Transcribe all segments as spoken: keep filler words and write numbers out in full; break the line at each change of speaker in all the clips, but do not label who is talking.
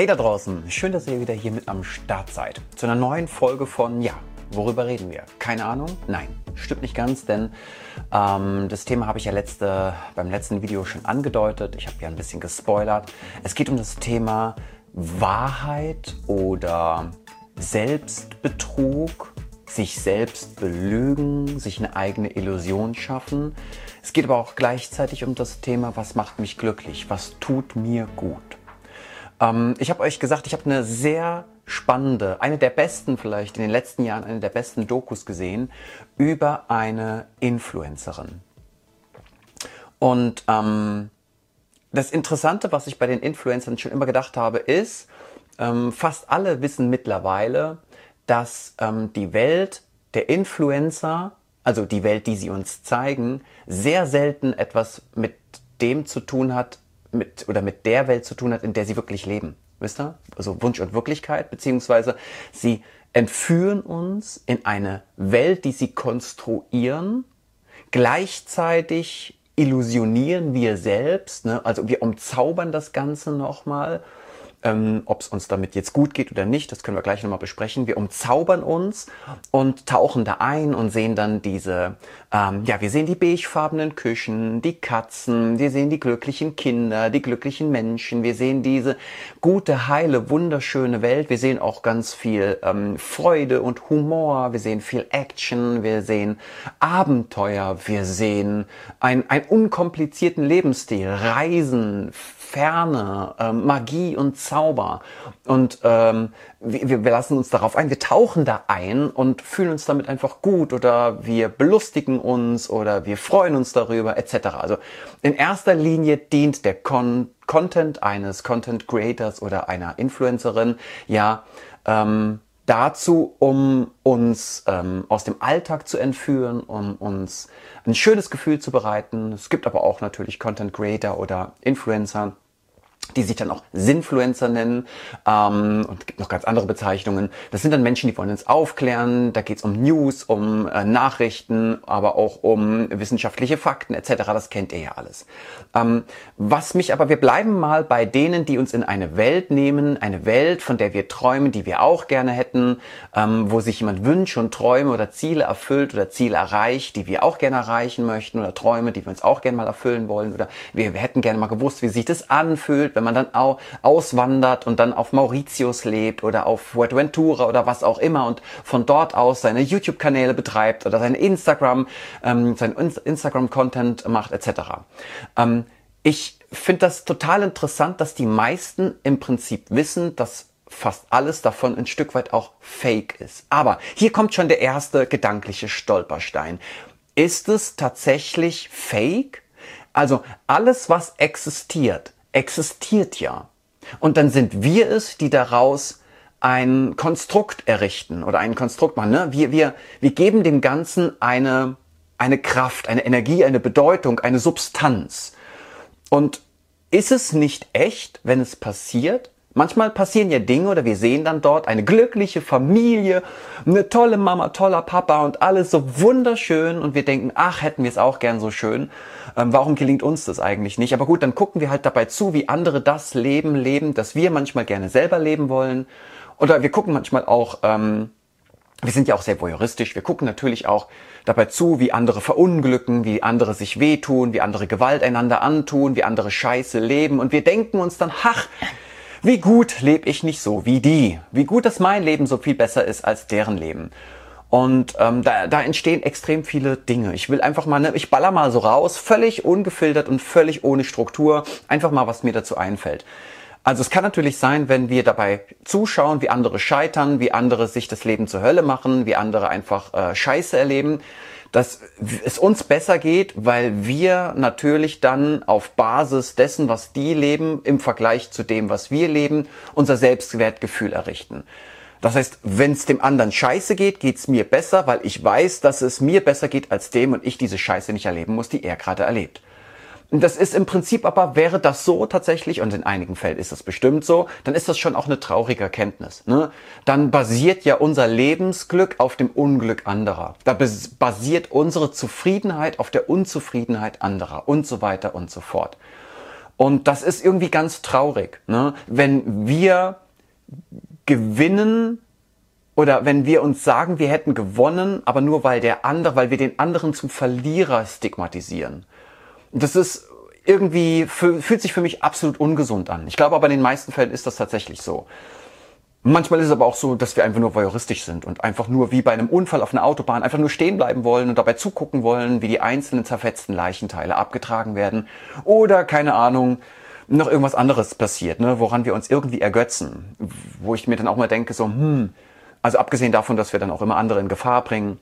Hey da draußen, schön, dass ihr wieder hier mit am Start seid. Zu einer neuen Folge von, ja, worüber reden wir? Keine Ahnung? Nein, stimmt nicht ganz, denn ähm, das Thema habe ich ja letzte, beim letzten Video schon angedeutet. Ich habe ja ein bisschen gespoilert. Es geht um das Thema Wahrheit oder Selbstbetrug, sich selbst belügen, sich eine eigene Illusion schaffen. Es geht aber auch gleichzeitig um das Thema, was macht mich glücklich, was tut mir gut. Ähm, ich habe euch gesagt, ich habe eine sehr spannende, eine der besten vielleicht in den letzten Jahren, eine der besten Dokus gesehen über eine Influencerin. Und ähm, das Interessante, was ich bei den Influencern schon immer gedacht habe, ist, ähm, fast alle wissen mittlerweile, dass ähm, die Welt der Influencer, also die Welt, die sie uns zeigen, sehr selten etwas mit dem zu tun hat, mit oder mit der Welt zu tun hat, in der sie wirklich leben. Wisst ihr? Also Wunsch und Wirklichkeit, beziehungsweise sie entführen uns in eine Welt, die sie konstruieren, gleichzeitig illusionieren wir selbst, ne? Also wir umzaubern das Ganze nochmal. Ähm, ob es uns damit jetzt gut geht oder nicht, das können wir gleich nochmal besprechen. Wir umzaubern uns und tauchen da ein und sehen dann diese, ähm, ja, wir sehen die beigefarbenen Küchen, die Katzen, wir sehen die glücklichen Kinder, die glücklichen Menschen, wir sehen diese gute, heile, wunderschöne Welt, wir sehen auch ganz viel ähm, Freude und Humor, wir sehen viel Action, wir sehen Abenteuer, wir sehen ein, einen unkomplizierten Lebensstil, Reisen, Ferne, ähm, Magie und Zauber. Und ähm, wir, wir lassen uns darauf ein, wir tauchen da ein und fühlen uns damit einfach gut oder wir belustigen uns oder wir freuen uns darüber et cetera. Also in erster Linie dient der Con- Content eines Content Creators oder einer Influencerin ja ähm, dazu, um uns ähm, aus dem Alltag zu entführen, um uns ein schönes Gefühl zu bereiten. Es gibt aber auch natürlich Content Creator oder Influencer, die sich dann auch Sinfluencer nennen, ähm, und es gibt noch ganz andere Bezeichnungen. Das sind dann Menschen, die wollen uns aufklären, da geht es um News, um äh, Nachrichten, aber auch um wissenschaftliche Fakten et cetera. Das kennt ihr ja alles. Ähm, was mich aber, wir bleiben mal bei denen, die uns in eine Welt nehmen, eine Welt, von der wir träumen, die wir auch gerne hätten, ähm, wo sich jemand Wünsche und Träume oder Ziele erfüllt oder Ziele erreicht, die wir auch gerne erreichen möchten oder Träume, die wir uns auch gerne mal erfüllen wollen oder wir, wir hätten gerne mal gewusst, wie sich das anfühlt, wenn man dann auch auswandert und dann auf Mauritius lebt oder auf Fuerteventura oder was auch immer und von dort aus seine YouTube-Kanäle betreibt oder sein Instagram, ähm, sein Instagram-Content macht et cetera. Ähm, ich finde das total interessant, dass die meisten im Prinzip wissen, dass fast alles davon ein Stück weit auch Fake ist. Aber hier kommt schon der erste gedankliche Stolperstein. Ist es tatsächlich Fake? Also alles, was existiert, existiert ja. Und dann sind wir es, die daraus ein Konstrukt errichten oder ein Konstrukt machen. Ne? Wir, wir, wir geben dem Ganzen eine, eine Kraft, eine Energie, eine Bedeutung, eine Substanz. Und ist es nicht echt, wenn es passiert? Manchmal passieren ja Dinge oder wir sehen dann dort eine glückliche Familie, eine tolle Mama, toller Papa und alles so wunderschön und wir denken, ach, hätten wir es auch gern so schön. Ähm, warum gelingt uns das eigentlich nicht? Aber gut, dann gucken wir halt dabei zu, wie andere das Leben leben, das wir manchmal gerne selber leben wollen. Oder wir gucken manchmal auch, ähm, wir sind ja auch sehr voyeuristisch, wir gucken natürlich auch dabei zu, wie andere verunglücken, wie andere sich wehtun, wie andere Gewalt einander antun, wie andere Scheiße leben und wir denken uns dann, ach, wie gut lebe ich nicht so wie die? Wie gut, dass mein Leben so viel besser ist als deren Leben. Und ähm, da, da entstehen extrem viele Dinge. Ich will einfach mal, ne, ich baller mal so raus, völlig ungefiltert und völlig ohne Struktur, einfach mal, was mir dazu einfällt. Also es kann natürlich sein, wenn wir dabei zuschauen, wie andere scheitern, wie andere sich das Leben zur Hölle machen, wie andere einfach äh, Scheiße erleben, dass es uns besser geht, weil wir natürlich dann auf Basis dessen, was die leben, im Vergleich zu dem, was wir leben, unser Selbstwertgefühl errichten. Das heißt, wenn es dem anderen scheiße geht, geht's mir besser, weil ich weiß, dass es mir besser geht als dem und ich diese Scheiße nicht erleben muss, die er gerade erlebt. Das ist im Prinzip aber, wäre das so tatsächlich, und in einigen Fällen ist das bestimmt so, dann ist das schon auch eine traurige Erkenntnis. Ne? Dann basiert ja unser Lebensglück auf dem Unglück anderer. Da basiert unsere Zufriedenheit auf der Unzufriedenheit anderer und so weiter und so fort. Und das ist irgendwie ganz traurig, ne? Wenn wir gewinnen oder wenn wir uns sagen, wir hätten gewonnen, aber nur weil der andere, weil wir den anderen zum Verlierer stigmatisieren. Das ist irgendwie, fühlt sich für mich absolut ungesund an. Ich glaube aber in den meisten Fällen ist das tatsächlich so. Manchmal ist es aber auch so, dass wir einfach nur voyeuristisch sind und einfach nur wie bei einem Unfall auf einer Autobahn einfach nur stehen bleiben wollen und dabei zugucken wollen, wie die einzelnen zerfetzten Leichenteile abgetragen werden oder, keine Ahnung, noch irgendwas anderes passiert, ne, woran wir uns irgendwie ergötzen. Wo ich mir dann auch mal denke, so, hm, also abgesehen davon, dass wir dann auch immer andere in Gefahr bringen,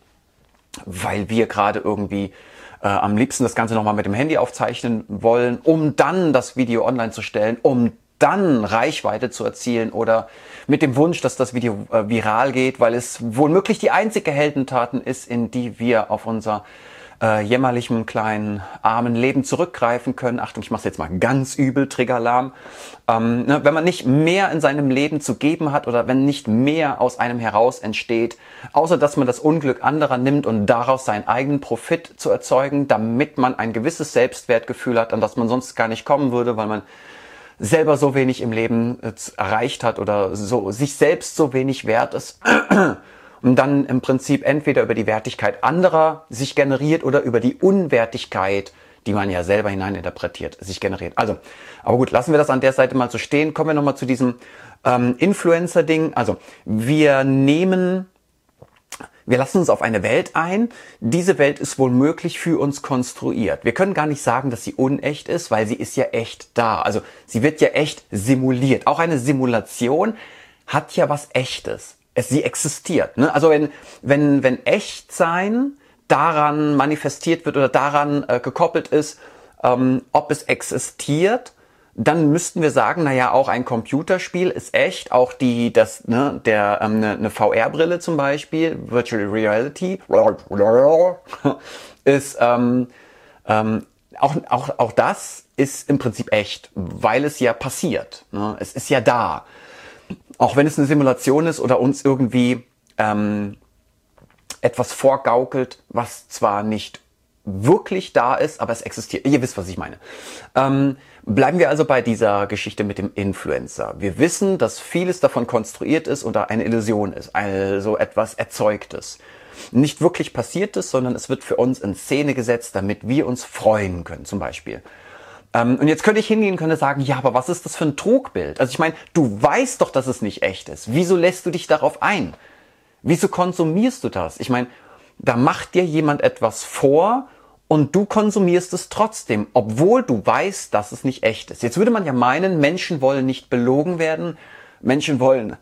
weil wir gerade irgendwie äh, am liebsten das Ganze nochmal mit dem Handy aufzeichnen wollen, um dann das Video online zu stellen, um dann Reichweite zu erzielen oder mit dem Wunsch, dass das Video äh, viral geht, weil es womöglich die einzige Heldentaten ist, in die wir auf unser äh, jämmerlichen, kleinen, armen Leben zurückgreifen können. Achtung, ich mache jetzt mal ganz übel, Triggeralarm. Ähm, ne, wenn man nicht mehr in seinem Leben zu geben hat oder wenn nicht mehr aus einem heraus entsteht, außer dass man das Unglück anderer nimmt und daraus seinen eigenen Profit zu erzeugen, damit man ein gewisses Selbstwertgefühl hat, an das man sonst gar nicht kommen würde, weil man selber so wenig im Leben erreicht hat oder so sich selbst so wenig wert ist und dann im Prinzip entweder über die Wertigkeit anderer sich generiert oder über die Unwertigkeit, die man ja selber hineininterpretiert, sich generiert. Also, aber gut, lassen wir das an der Seite mal so stehen. Kommen wir nochmal zu diesem ähm, Influencer-Ding. Also, wir nehmen... Wir lassen uns auf eine Welt ein. Diese Welt ist womöglich für uns konstruiert. Wir können gar nicht sagen, dass sie unecht ist, weil sie ist ja echt da. Also sie wird ja echt simuliert. Auch eine Simulation hat ja was Echtes. Es, sie existiert. Ne? Also wenn, wenn, wenn Echtsein daran manifestiert wird oder daran äh, gekoppelt ist, ähm, ob es existiert, dann müssten wir sagen, naja, auch ein Computerspiel ist echt, auch die, das, ne, der, ähm, eine, eine V R-Brille zum Beispiel, Virtual Reality, ist, ähm, ähm, auch, auch, auch das ist im Prinzip echt, weil es ja passiert, ne? Es ist ja da. Auch wenn es eine Simulation ist oder uns irgendwie, ähm, etwas vorgaukelt, was zwar nicht wirklich da ist, aber es existiert. Ihr wisst, was ich meine. Ähm, bleiben wir also bei dieser Geschichte mit dem Influencer. Wir wissen, dass vieles davon konstruiert ist oder eine Illusion ist, also etwas Erzeugtes. Nicht wirklich Passiertes, sondern es wird für uns in Szene gesetzt, damit wir uns freuen können, zum Beispiel. Ähm, und jetzt könnte ich hingehen und könnte sagen, ja, aber was ist das für ein Trugbild? Also ich meine, du weißt doch, dass es nicht echt ist. Wieso lässt du dich darauf ein? Wieso konsumierst du das? Ich meine, da macht dir jemand etwas vor und du konsumierst es trotzdem, obwohl du weißt, dass es nicht echt ist. Jetzt würde man ja meinen, Menschen wollen nicht belogen werden. Menschen wollen...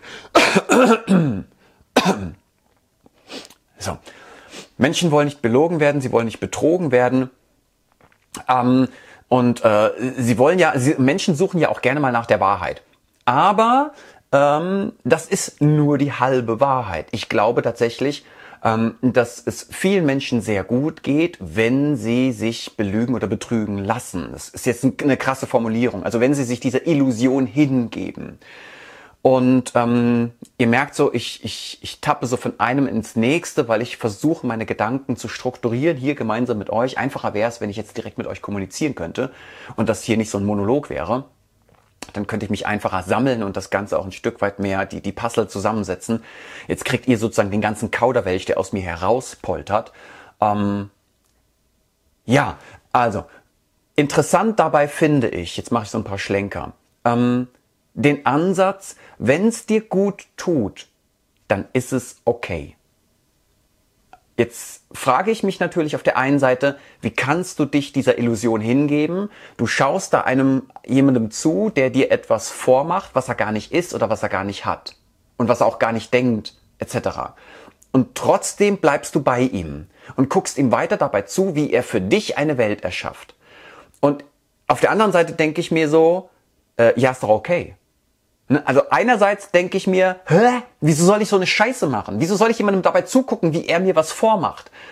So. Menschen wollen nicht belogen werden, sie wollen nicht betrogen werden. Ähm, und äh, sie wollen ja... Sie, Menschen suchen ja auch gerne mal nach der Wahrheit. Aber ähm, das ist nur die halbe Wahrheit. Ich glaube tatsächlich, ähm, dass es vielen Menschen sehr gut geht, wenn sie sich belügen oder betrügen lassen. Das ist jetzt eine krasse Formulierung. Also wenn sie sich dieser Illusion hingeben. Und ähm, ihr merkt so, ich, ich, ich tappe so von einem ins nächste, weil ich versuche, meine Gedanken zu strukturieren, hier gemeinsam mit euch. Einfacher wäre es, wenn ich jetzt direkt mit euch kommunizieren könnte und das hier nicht so ein Monolog wäre. Dann könnte ich mich einfacher sammeln und das Ganze auch ein Stück weit mehr, die, die Puzzle zusammensetzen. Jetzt kriegt ihr sozusagen den ganzen Kauderwelsch, der aus mir herauspoltert. Ähm, ja, also, interessant dabei finde ich, jetzt mache ich so ein paar Schlenker, ähm, den Ansatz, wenn es dir gut tut, dann ist es okay. Jetzt frage ich mich natürlich auf der einen Seite, wie kannst du dich dieser Illusion hingeben? Du schaust da einem jemandem zu, der dir etwas vormacht, was er gar nicht ist oder was er gar nicht hat und was er auch gar nicht denkt, et cetera. Und trotzdem bleibst du bei ihm und guckst ihm weiter dabei zu, wie er für dich eine Welt erschafft. Und auf der anderen Seite denke ich mir so, äh, ja, ist doch okay. Also einerseits denke ich mir, hä, wieso soll ich so eine Scheiße machen? Wieso soll ich jemandem dabei zugucken, wie er mir was vormacht?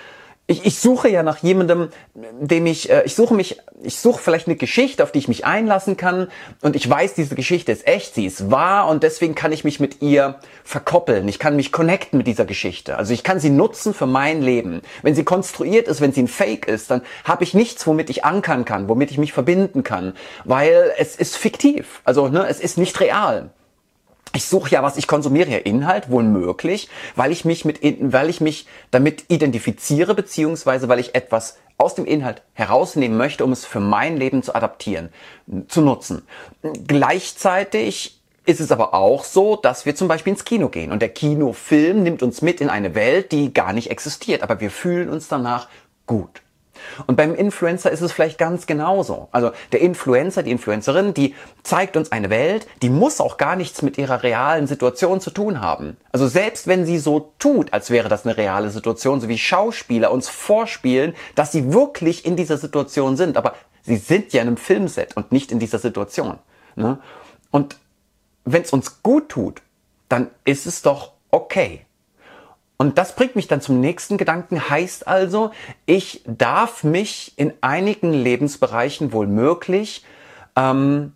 Ich, ich suche ja nach jemandem, dem ich, äh, ich suche mich, ich suche vielleicht eine Geschichte, auf die ich mich einlassen kann und ich weiß, diese Geschichte ist echt, sie ist wahr und deswegen kann ich mich mit ihr verkoppeln. Ich kann mich connecten mit dieser Geschichte. Also ich kann sie nutzen für mein Leben. Wenn sie konstruiert ist, wenn sie ein Fake ist, dann habe ich nichts, womit ich ankern kann, womit ich mich verbinden kann, weil es ist fiktiv. Also ne, es ist nicht real. Ich suche ja was, ich konsumiere ja Inhalt, wohl möglich, weil ich mich mit, weil ich mich damit identifiziere, beziehungsweise weil ich etwas aus dem Inhalt herausnehmen möchte, um es für mein Leben zu adaptieren, zu nutzen. Gleichzeitig ist es aber auch so, dass wir zum Beispiel ins Kino gehen und der Kinofilm nimmt uns mit in eine Welt, die gar nicht existiert, aber wir fühlen uns danach gut. Und beim Influencer ist es vielleicht ganz genauso. Also der Influencer, die Influencerin, die zeigt uns eine Welt, die muss auch gar nichts mit ihrer realen Situation zu tun haben. Also selbst wenn sie so tut, als wäre das eine reale Situation, so wie Schauspieler uns vorspielen, dass sie wirklich in dieser Situation sind. Aber sie sind ja in einem Filmset und nicht in dieser Situation. Ne? Und wenn es uns gut tut, dann ist es doch okay. Und das bringt mich dann zum nächsten Gedanken, heißt also, ich darf mich in einigen Lebensbereichen wohl möglich ähm,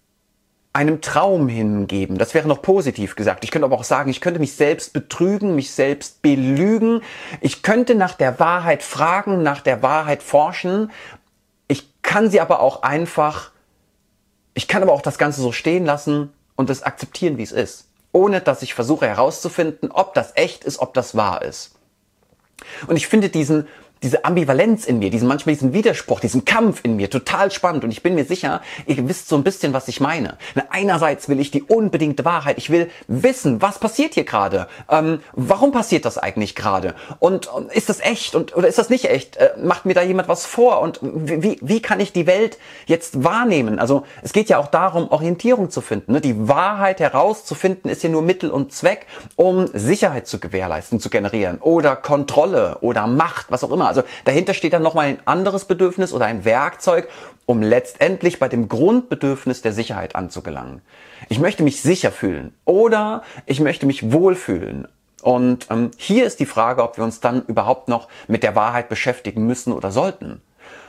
einem Traum hingeben. Das wäre noch positiv gesagt. Ich könnte aber auch sagen, ich könnte mich selbst betrügen, mich selbst belügen. Ich könnte nach der Wahrheit fragen, nach der Wahrheit forschen. Ich kann sie aber auch einfach, ich kann aber auch das Ganze so stehen lassen und es akzeptieren, wie es ist. Ohne dass ich versuche herauszufinden, ob das echt ist, ob das wahr ist. Und ich finde diesen, diese Ambivalenz in mir, diesen manchmal diesen Widerspruch, diesen Kampf in mir total spannend. Und ich bin mir sicher, ihr wisst so ein bisschen, was ich meine. Einerseits will ich die unbedingte Wahrheit. Ich will wissen, was passiert hier gerade? Ähm, warum passiert das eigentlich gerade? Und, und ist das echt und, oder ist das nicht echt? Äh, macht mir da jemand was vor? Und wie, wie kann ich die Welt jetzt wahrnehmen? Also es geht ja auch darum, Orientierung zu finden. Ne? Die Wahrheit herauszufinden ist ja nur Mittel und Zweck, um Sicherheit zu gewährleisten, zu generieren oder Kontrolle oder Macht, was auch immer. Also dahinter steht dann nochmal ein anderes Bedürfnis oder ein Werkzeug, um letztendlich bei dem Grundbedürfnis der Sicherheit anzugelangen. Ich möchte mich sicher fühlen oder ich möchte mich wohlfühlen. Und ähm, hier ist die Frage, ob wir uns dann überhaupt noch mit der Wahrheit beschäftigen müssen oder sollten.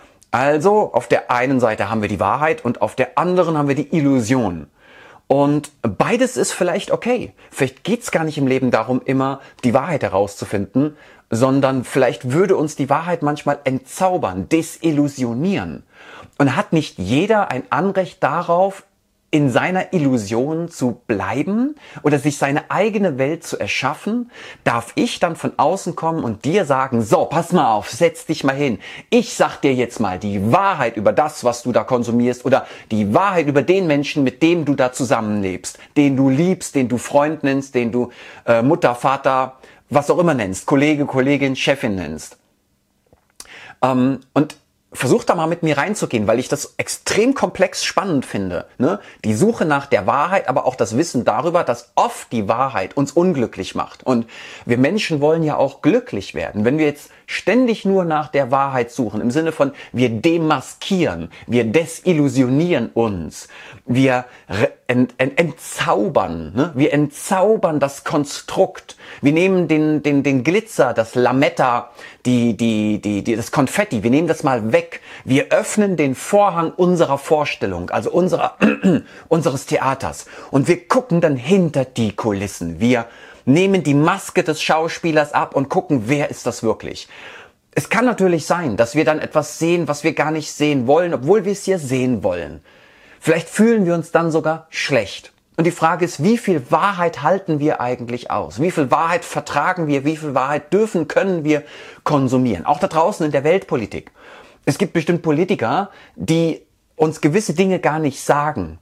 Also auf der einen Seite haben wir die Wahrheit und auf der anderen haben wir die Illusion. Und beides ist vielleicht okay. Vielleicht geht's gar nicht im Leben darum, immer die Wahrheit herauszufinden, sondern vielleicht würde uns die Wahrheit manchmal entzaubern, desillusionieren. Und hat nicht jeder ein Anrecht darauf, in seiner Illusion zu bleiben oder sich seine eigene Welt zu erschaffen? Darf ich dann von außen kommen und dir sagen, so, pass mal auf, setz dich mal hin. Ich sag dir jetzt mal die Wahrheit über das, was du da konsumierst oder die Wahrheit über den Menschen, mit dem du da zusammenlebst, den du liebst, den du Freund nennst, den du äh, Mutter, Vater, was auch immer nennst, Kollege, Kollegin, Chefin nennst. Ähm, und versuch da mal mit mir reinzugehen, weil ich das extrem komplex spannend finde. Ne? Die Suche nach der Wahrheit, aber auch das Wissen darüber, dass oft die Wahrheit uns unglücklich macht. Und wir Menschen wollen ja auch glücklich werden. Wenn wir jetzt ständig nur nach der Wahrheit suchen, im Sinne von wir demaskieren, wir desillusionieren uns, wir ent, ent, entzaubern, ne? wir entzaubern das Konstrukt, wir nehmen den, den, den Glitzer, das Lametta, die, die, die, die, das Konfetti, wir nehmen das mal weg, wir öffnen den Vorhang unserer Vorstellung, also unserer, unseres Theaters und wir gucken dann hinter die Kulissen, wir nehmen die Maske des Schauspielers ab und gucken, wer ist das wirklich. Es kann natürlich sein, dass wir dann etwas sehen, was wir gar nicht sehen wollen, obwohl wir es hier sehen wollen. Vielleicht fühlen wir uns dann sogar schlecht. Und die Frage ist, wie viel Wahrheit halten wir eigentlich aus? Wie viel Wahrheit vertragen wir? Wie viel Wahrheit dürfen, können wir konsumieren? Auch da draußen in der Weltpolitik. Es gibt bestimmt Politiker, die uns gewisse Dinge gar nicht sagen.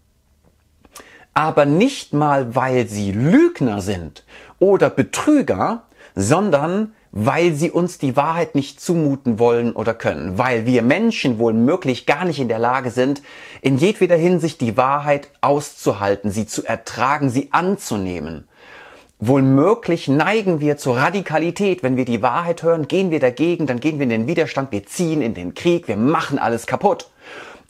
Aber nicht mal, weil sie Lügner sind oder Betrüger, sondern weil sie uns die Wahrheit nicht zumuten wollen oder können. Weil wir Menschen wohl möglich gar nicht in der Lage sind, in jedweder Hinsicht die Wahrheit auszuhalten, sie zu ertragen, sie anzunehmen. Wohl möglich neigen wir zur Radikalität. Wenn wir die Wahrheit hören, gehen wir dagegen, dann gehen wir in den Widerstand, wir ziehen in den Krieg, wir machen alles kaputt.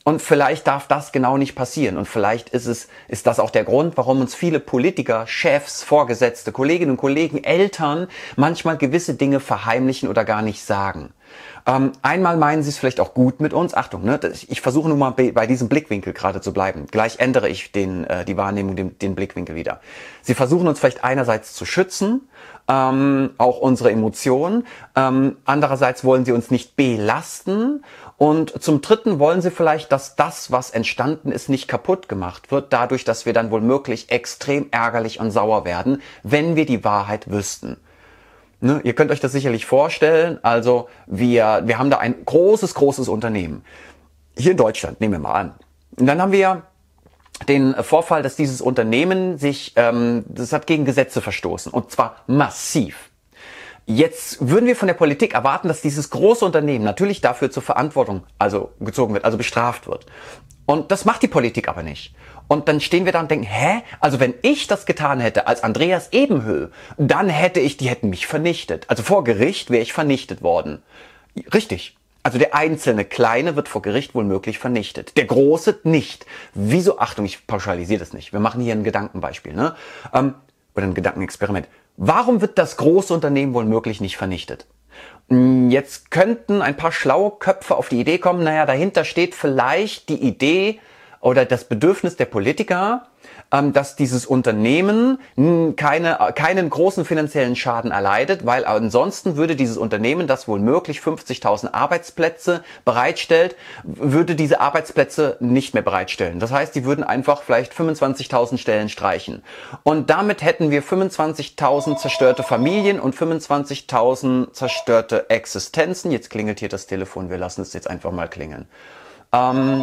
Und vielleicht darf das genau nicht passieren. Und vielleicht ist es, ist das auch der Grund, warum uns viele Politiker, Chefs, Vorgesetzte, Kolleginnen und Kollegen, Eltern manchmal gewisse Dinge verheimlichen oder gar nicht sagen. Ähm, einmal meinen sie es vielleicht auch gut mit uns. Achtung, ne, ich versuche nur mal bei diesem Blickwinkel gerade zu bleiben. Gleich ändere ich den, äh, die Wahrnehmung, den, den Blickwinkel wieder. Sie versuchen uns vielleicht einerseits zu schützen, ähm, auch unsere Emotionen. Ähm, andererseits wollen sie uns nicht belasten. Und zum Dritten wollen sie vielleicht, dass das, was entstanden ist, nicht kaputt gemacht wird, dadurch, dass wir dann womöglich extrem ärgerlich und sauer werden, wenn wir die Wahrheit wüssten. Ne, ihr könnt euch das sicherlich vorstellen. Also wir, wir haben da ein großes, großes Unternehmen. Hier in Deutschland, nehmen wir mal an. Und dann haben wir den Vorfall, dass dieses Unternehmen sich, ähm, das hat gegen Gesetze verstoßen. Und zwar massiv. Jetzt würden wir von der Politik erwarten, dass dieses große Unternehmen natürlich dafür zur Verantwortung also gezogen wird, also bestraft wird. Und das macht die Politik aber nicht. Und dann stehen wir da und denken, hä? Also wenn ich das getan hätte als Andreas Ebenhö, dann hätte ich, die hätten mich vernichtet. Also vor Gericht wäre ich vernichtet worden. Richtig. Also der einzelne Kleine wird vor Gericht wohl möglich vernichtet. Der Große nicht. Wieso? Achtung, ich pauschalisiere das nicht. Wir machen hier ein Gedankenbeispiel, ne? Ähm, oder ein Gedankenexperiment. Warum wird das große Unternehmen wohl möglich nicht vernichtet? Jetzt könnten ein paar schlaue Köpfe auf die Idee kommen, naja, dahinter steht vielleicht die Idee oder das Bedürfnis der Politiker, dass dieses Unternehmen keine, keinen großen finanziellen Schaden erleidet, weil ansonsten würde dieses Unternehmen, das wohl möglich fünfzigtausend Arbeitsplätze bereitstellt, würde diese Arbeitsplätze nicht mehr bereitstellen. Das heißt, die würden einfach vielleicht fünfundzwanzigtausend Stellen streichen. Und damit hätten wir fünfundzwanzigtausend zerstörte Familien und fünfundzwanzigtausend zerstörte Existenzen. Jetzt klingelt hier das Telefon, wir lassen es jetzt einfach mal klingeln. Ähm,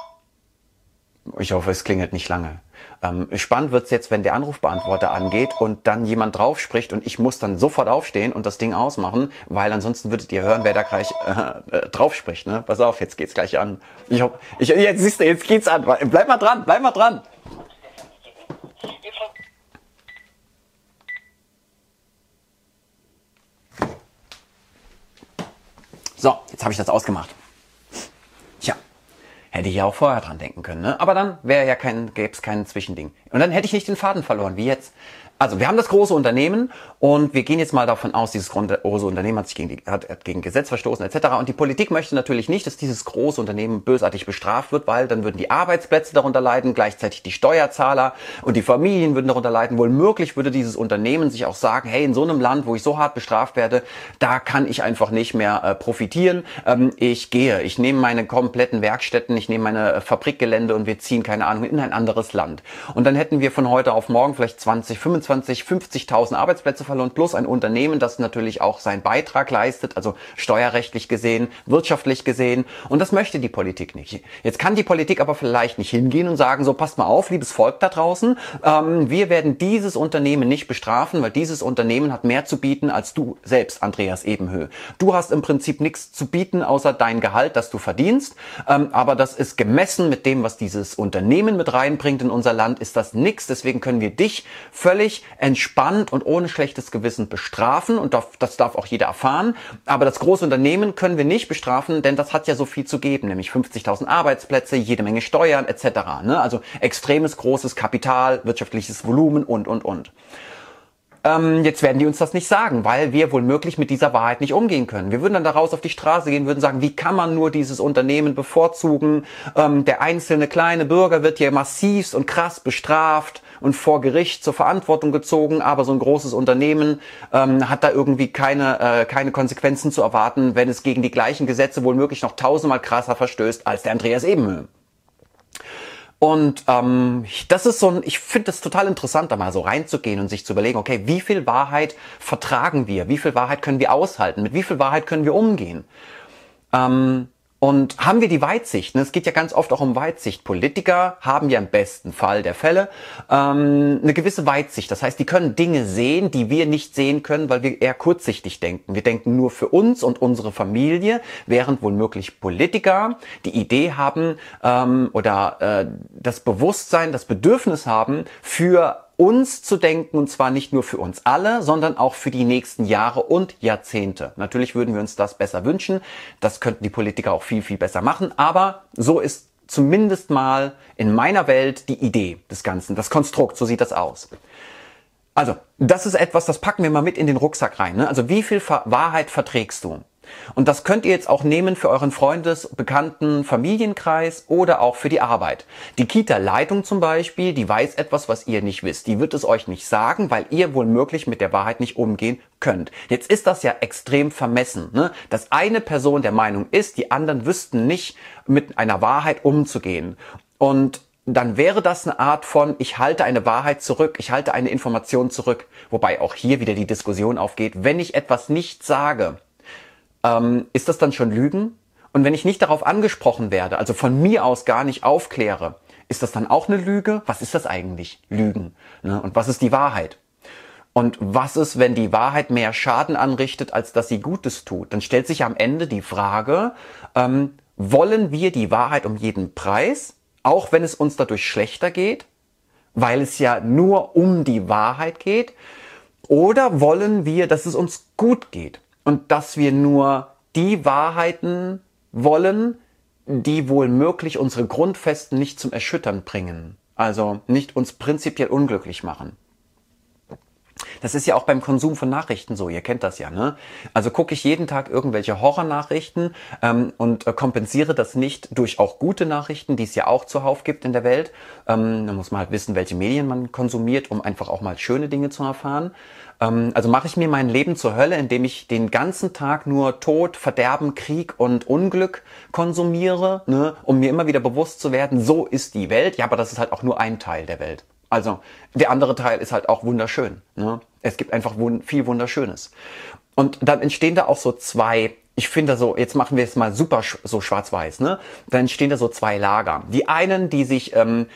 ich hoffe, es klingelt nicht lange. Ähm, spannend wird's jetzt, wenn der Anrufbeantworter angeht und dann jemand drauf spricht und ich muss dann sofort aufstehen und das Ding ausmachen, weil ansonsten würdet ihr hören, wer da gleich äh, äh, drauf spricht. Ne? Pass auf, jetzt geht's gleich an. Ich hoffe, ich, jetzt siehst du, jetzt geht's an. Bleib mal dran, bleib mal dran. So, jetzt habe ich das ausgemacht. Tja. Hätte ich ja auch vorher dran denken können, ne? Aber dann wäre ja kein, gäbe es kein Zwischending. Und dann hätte ich nicht den Faden verloren, wie jetzt. Also wir haben das große Unternehmen und wir gehen jetzt mal davon aus, dieses große Unternehmen hat sich gegen, die, hat, hat gegen Gesetz verstoßen et cetera. Und die Politik möchte natürlich nicht, dass dieses große Unternehmen bösartig bestraft wird, weil dann würden die Arbeitsplätze darunter leiden, gleichzeitig die Steuerzahler und die Familien würden darunter leiden. Wohl möglich würde dieses Unternehmen sich auch sagen, hey, in so einem Land, wo ich so hart bestraft werde, da kann ich einfach nicht mehr äh, profitieren. Ähm, ich gehe, ich nehme meine kompletten Werkstätten, ich nehme meine äh, Fabrikgelände und wir ziehen, keine Ahnung, in ein anderes Land. Und dann hätten wir von heute auf morgen vielleicht zwanzig, fünfundzwanzig, fünfzigtausend Arbeitsplätze verloren, plus ein Unternehmen, das natürlich auch seinen Beitrag leistet, also steuerrechtlich gesehen, wirtschaftlich gesehen. Und das möchte die Politik nicht. Jetzt kann die Politik aber vielleicht nicht hingehen und sagen, so passt mal auf, liebes Volk da draußen, ähm, wir werden dieses Unternehmen nicht bestrafen, weil dieses Unternehmen hat mehr zu bieten als du selbst, Andreas Ebenhö. Du hast im Prinzip nichts zu bieten, außer dein Gehalt, das du verdienst. Ähm, aber das ist gemessen mit dem, was dieses Unternehmen mit reinbringt in unser Land, ist das nichts. Deswegen können wir dich völlig entspannt und ohne schlechtes Gewissen bestrafen und das darf auch jeder erfahren. Aber das große Unternehmen können wir nicht bestrafen, denn das hat ja so viel zu geben, nämlich fünfzigtausend Arbeitsplätze, jede Menge Steuern et cetera. Ne? Also extremes, großes Kapital, wirtschaftliches Volumen und, und, und. Ähm, jetzt werden die uns das nicht sagen, weil wir wohl möglich mit dieser Wahrheit nicht umgehen können. Wir würden dann daraus auf die Straße gehen, würden sagen, wie kann man nur dieses Unternehmen bevorzugen? Ähm, der einzelne kleine Bürger wird hier massivst und krass bestraft und vor Gericht zur Verantwortung gezogen, aber so ein großes Unternehmen ähm, hat da irgendwie keine, äh, keine Konsequenzen zu erwarten, wenn es gegen die gleichen Gesetze wohl möglich noch tausendmal krasser verstößt als der Andreas Ebenhö. Und ähm, das ist so ein, ich finde es total interessant, da mal so reinzugehen und sich zu überlegen, okay, wie viel Wahrheit vertragen wir? Wie viel Wahrheit können wir aushalten? Mit wie viel Wahrheit können wir umgehen? Ähm, Und haben wir die Weitsicht? Ne? Es geht ja ganz oft auch um Weitsicht. Politiker haben ja im besten Fall der Fälle ähm, eine gewisse Weitsicht. Das heißt, die können Dinge sehen, die wir nicht sehen können, weil wir eher kurzsichtig denken. Wir denken nur für uns und unsere Familie, während womöglich Politiker die Idee haben ähm, oder äh, das Bewusstsein, das Bedürfnis haben, für uns zu denken, und zwar nicht nur für uns alle, sondern auch für die nächsten Jahre und Jahrzehnte. Natürlich würden wir uns das besser wünschen. Das könnten die Politiker auch viel, viel besser machen. Aber so ist zumindest mal in meiner Welt die Idee des Ganzen, das Konstrukt, so sieht das aus. Also, das ist etwas, das packen wir mal mit in den Rucksack rein. Ne? Also, wie viel Wahrheit verträgst du? Und das könnt ihr jetzt auch nehmen für euren Freundes-, Bekannten-, Familienkreis oder auch für die Arbeit. Die Kita-Leitung zum Beispiel, die weiß etwas, was ihr nicht wisst. Die wird es euch nicht sagen, weil ihr wohl möglich mit der Wahrheit nicht umgehen könnt. Jetzt ist das ja extrem vermessen, ne? Dass eine Person der Meinung ist, die anderen wüssten nicht, mit einer Wahrheit umzugehen. Und dann wäre das eine Art von, ich halte eine Wahrheit zurück, ich halte eine Information zurück. Wobei auch hier wieder die Diskussion aufgeht, wenn ich etwas nicht sage, ähm, ist das dann schon Lügen? Und wenn ich nicht darauf angesprochen werde, also von mir aus gar nicht aufkläre, ist das dann auch eine Lüge? Was ist das eigentlich? Lügen. Ne? Und was ist die Wahrheit? Und was ist, wenn die Wahrheit mehr Schaden anrichtet, als dass sie Gutes tut? Dann stellt sich am Ende die Frage, ähm, wollen wir die Wahrheit um jeden Preis, auch wenn es uns dadurch schlechter geht, weil es ja nur um die Wahrheit geht? Oder wollen wir, dass es uns gut geht und dass wir nur die Wahrheiten wollen, die wohl möglich unsere Grundfesten nicht zum Erschüttern bringen, also nicht uns prinzipiell unglücklich machen? Das ist ja auch beim Konsum von Nachrichten so, ihr kennt das ja, ne? Also gucke ich jeden Tag irgendwelche Horrornachrichten ähm, und äh, kompensiere das nicht durch auch gute Nachrichten, die es ja auch zuhauf gibt in der Welt. Ähm, da muss man halt wissen, welche Medien man konsumiert, um einfach auch mal schöne Dinge zu erfahren. Ähm, also mache ich mir mein Leben zur Hölle, indem ich den ganzen Tag nur Tod, Verderben, Krieg und Unglück konsumiere, ne? Um mir immer wieder bewusst zu werden, so ist die Welt. Ja, aber das ist halt auch nur ein Teil der Welt. Also der andere Teil ist halt auch wunderschön. Ne? Es gibt einfach wund- viel Wunderschönes. Und dann entstehen da auch so zwei, ich finde so, jetzt machen wir es mal super sch- so schwarz-weiß, ne? Dann entstehen da so zwei Lager. Die einen, die sich ähm,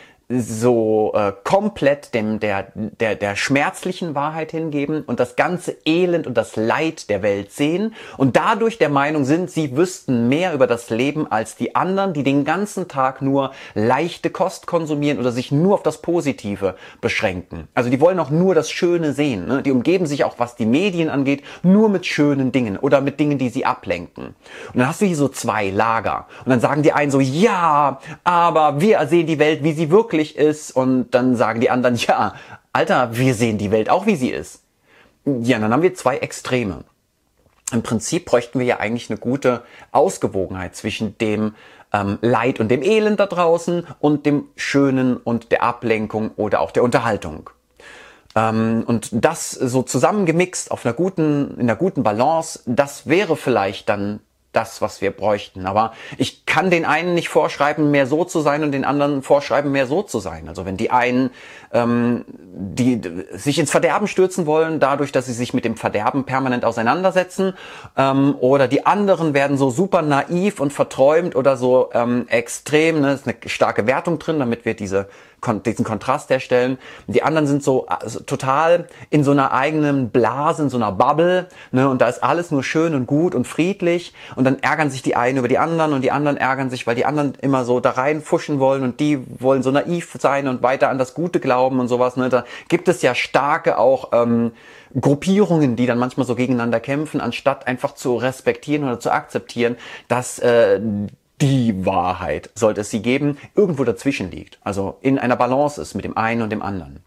so äh, komplett dem der der der schmerzlichen Wahrheit hingeben und das ganze Elend und das Leid der Welt sehen und dadurch der Meinung sind, sie wüssten mehr über das Leben als die anderen, die den ganzen Tag nur leichte Kost konsumieren oder sich nur auf das Positive beschränken. Also die wollen auch nur das Schöne sehen, ne? Die umgeben sich auch, was die Medien angeht, nur mit schönen Dingen oder mit Dingen, die sie ablenken. Und dann hast du hier so zwei Lager und dann sagen die einen so, ja, aber wir sehen die Welt, wie sie wirklich ist, und dann sagen die anderen, ja, Alter, wir sehen die Welt auch, wie sie ist. Ja, dann haben wir zwei Extreme. Im Prinzip bräuchten wir ja eigentlich eine gute Ausgewogenheit zwischen dem ähm, Leid und dem Elend da draußen und dem Schönen und der Ablenkung oder auch der Unterhaltung. Ähm, und das so zusammengemixt auf einer guten, in einer guten Balance, das wäre vielleicht dann das, was wir bräuchten. Aber ich kann den einen nicht vorschreiben, mehr so zu sein und den anderen vorschreiben, mehr so zu sein. Also wenn die einen ähm, die sich ins Verderben stürzen wollen, dadurch, dass sie sich mit dem Verderben permanent auseinandersetzen, ähm, oder die anderen werden so super naiv und verträumt oder so ähm, extrem, ne, ist eine starke Wertung drin, damit wir diese diesen Kontrast herstellen. Die anderen sind so also total in so einer eigenen Blase, in so einer Bubble, ne, und da ist alles nur schön und gut und friedlich und dann ärgern sich die einen über die anderen und die anderen ärgern sich, weil die anderen immer so da reinfuschen wollen und die wollen so naiv sein und weiter an das Gute glauben und sowas, ne. Da gibt es ja starke auch ähm, Gruppierungen, die dann manchmal so gegeneinander kämpfen, anstatt einfach zu respektieren oder zu akzeptieren, dass äh, die Wahrheit, sollte es sie geben, irgendwo dazwischen liegt. Also in einer Balance ist mit dem einen und dem anderen.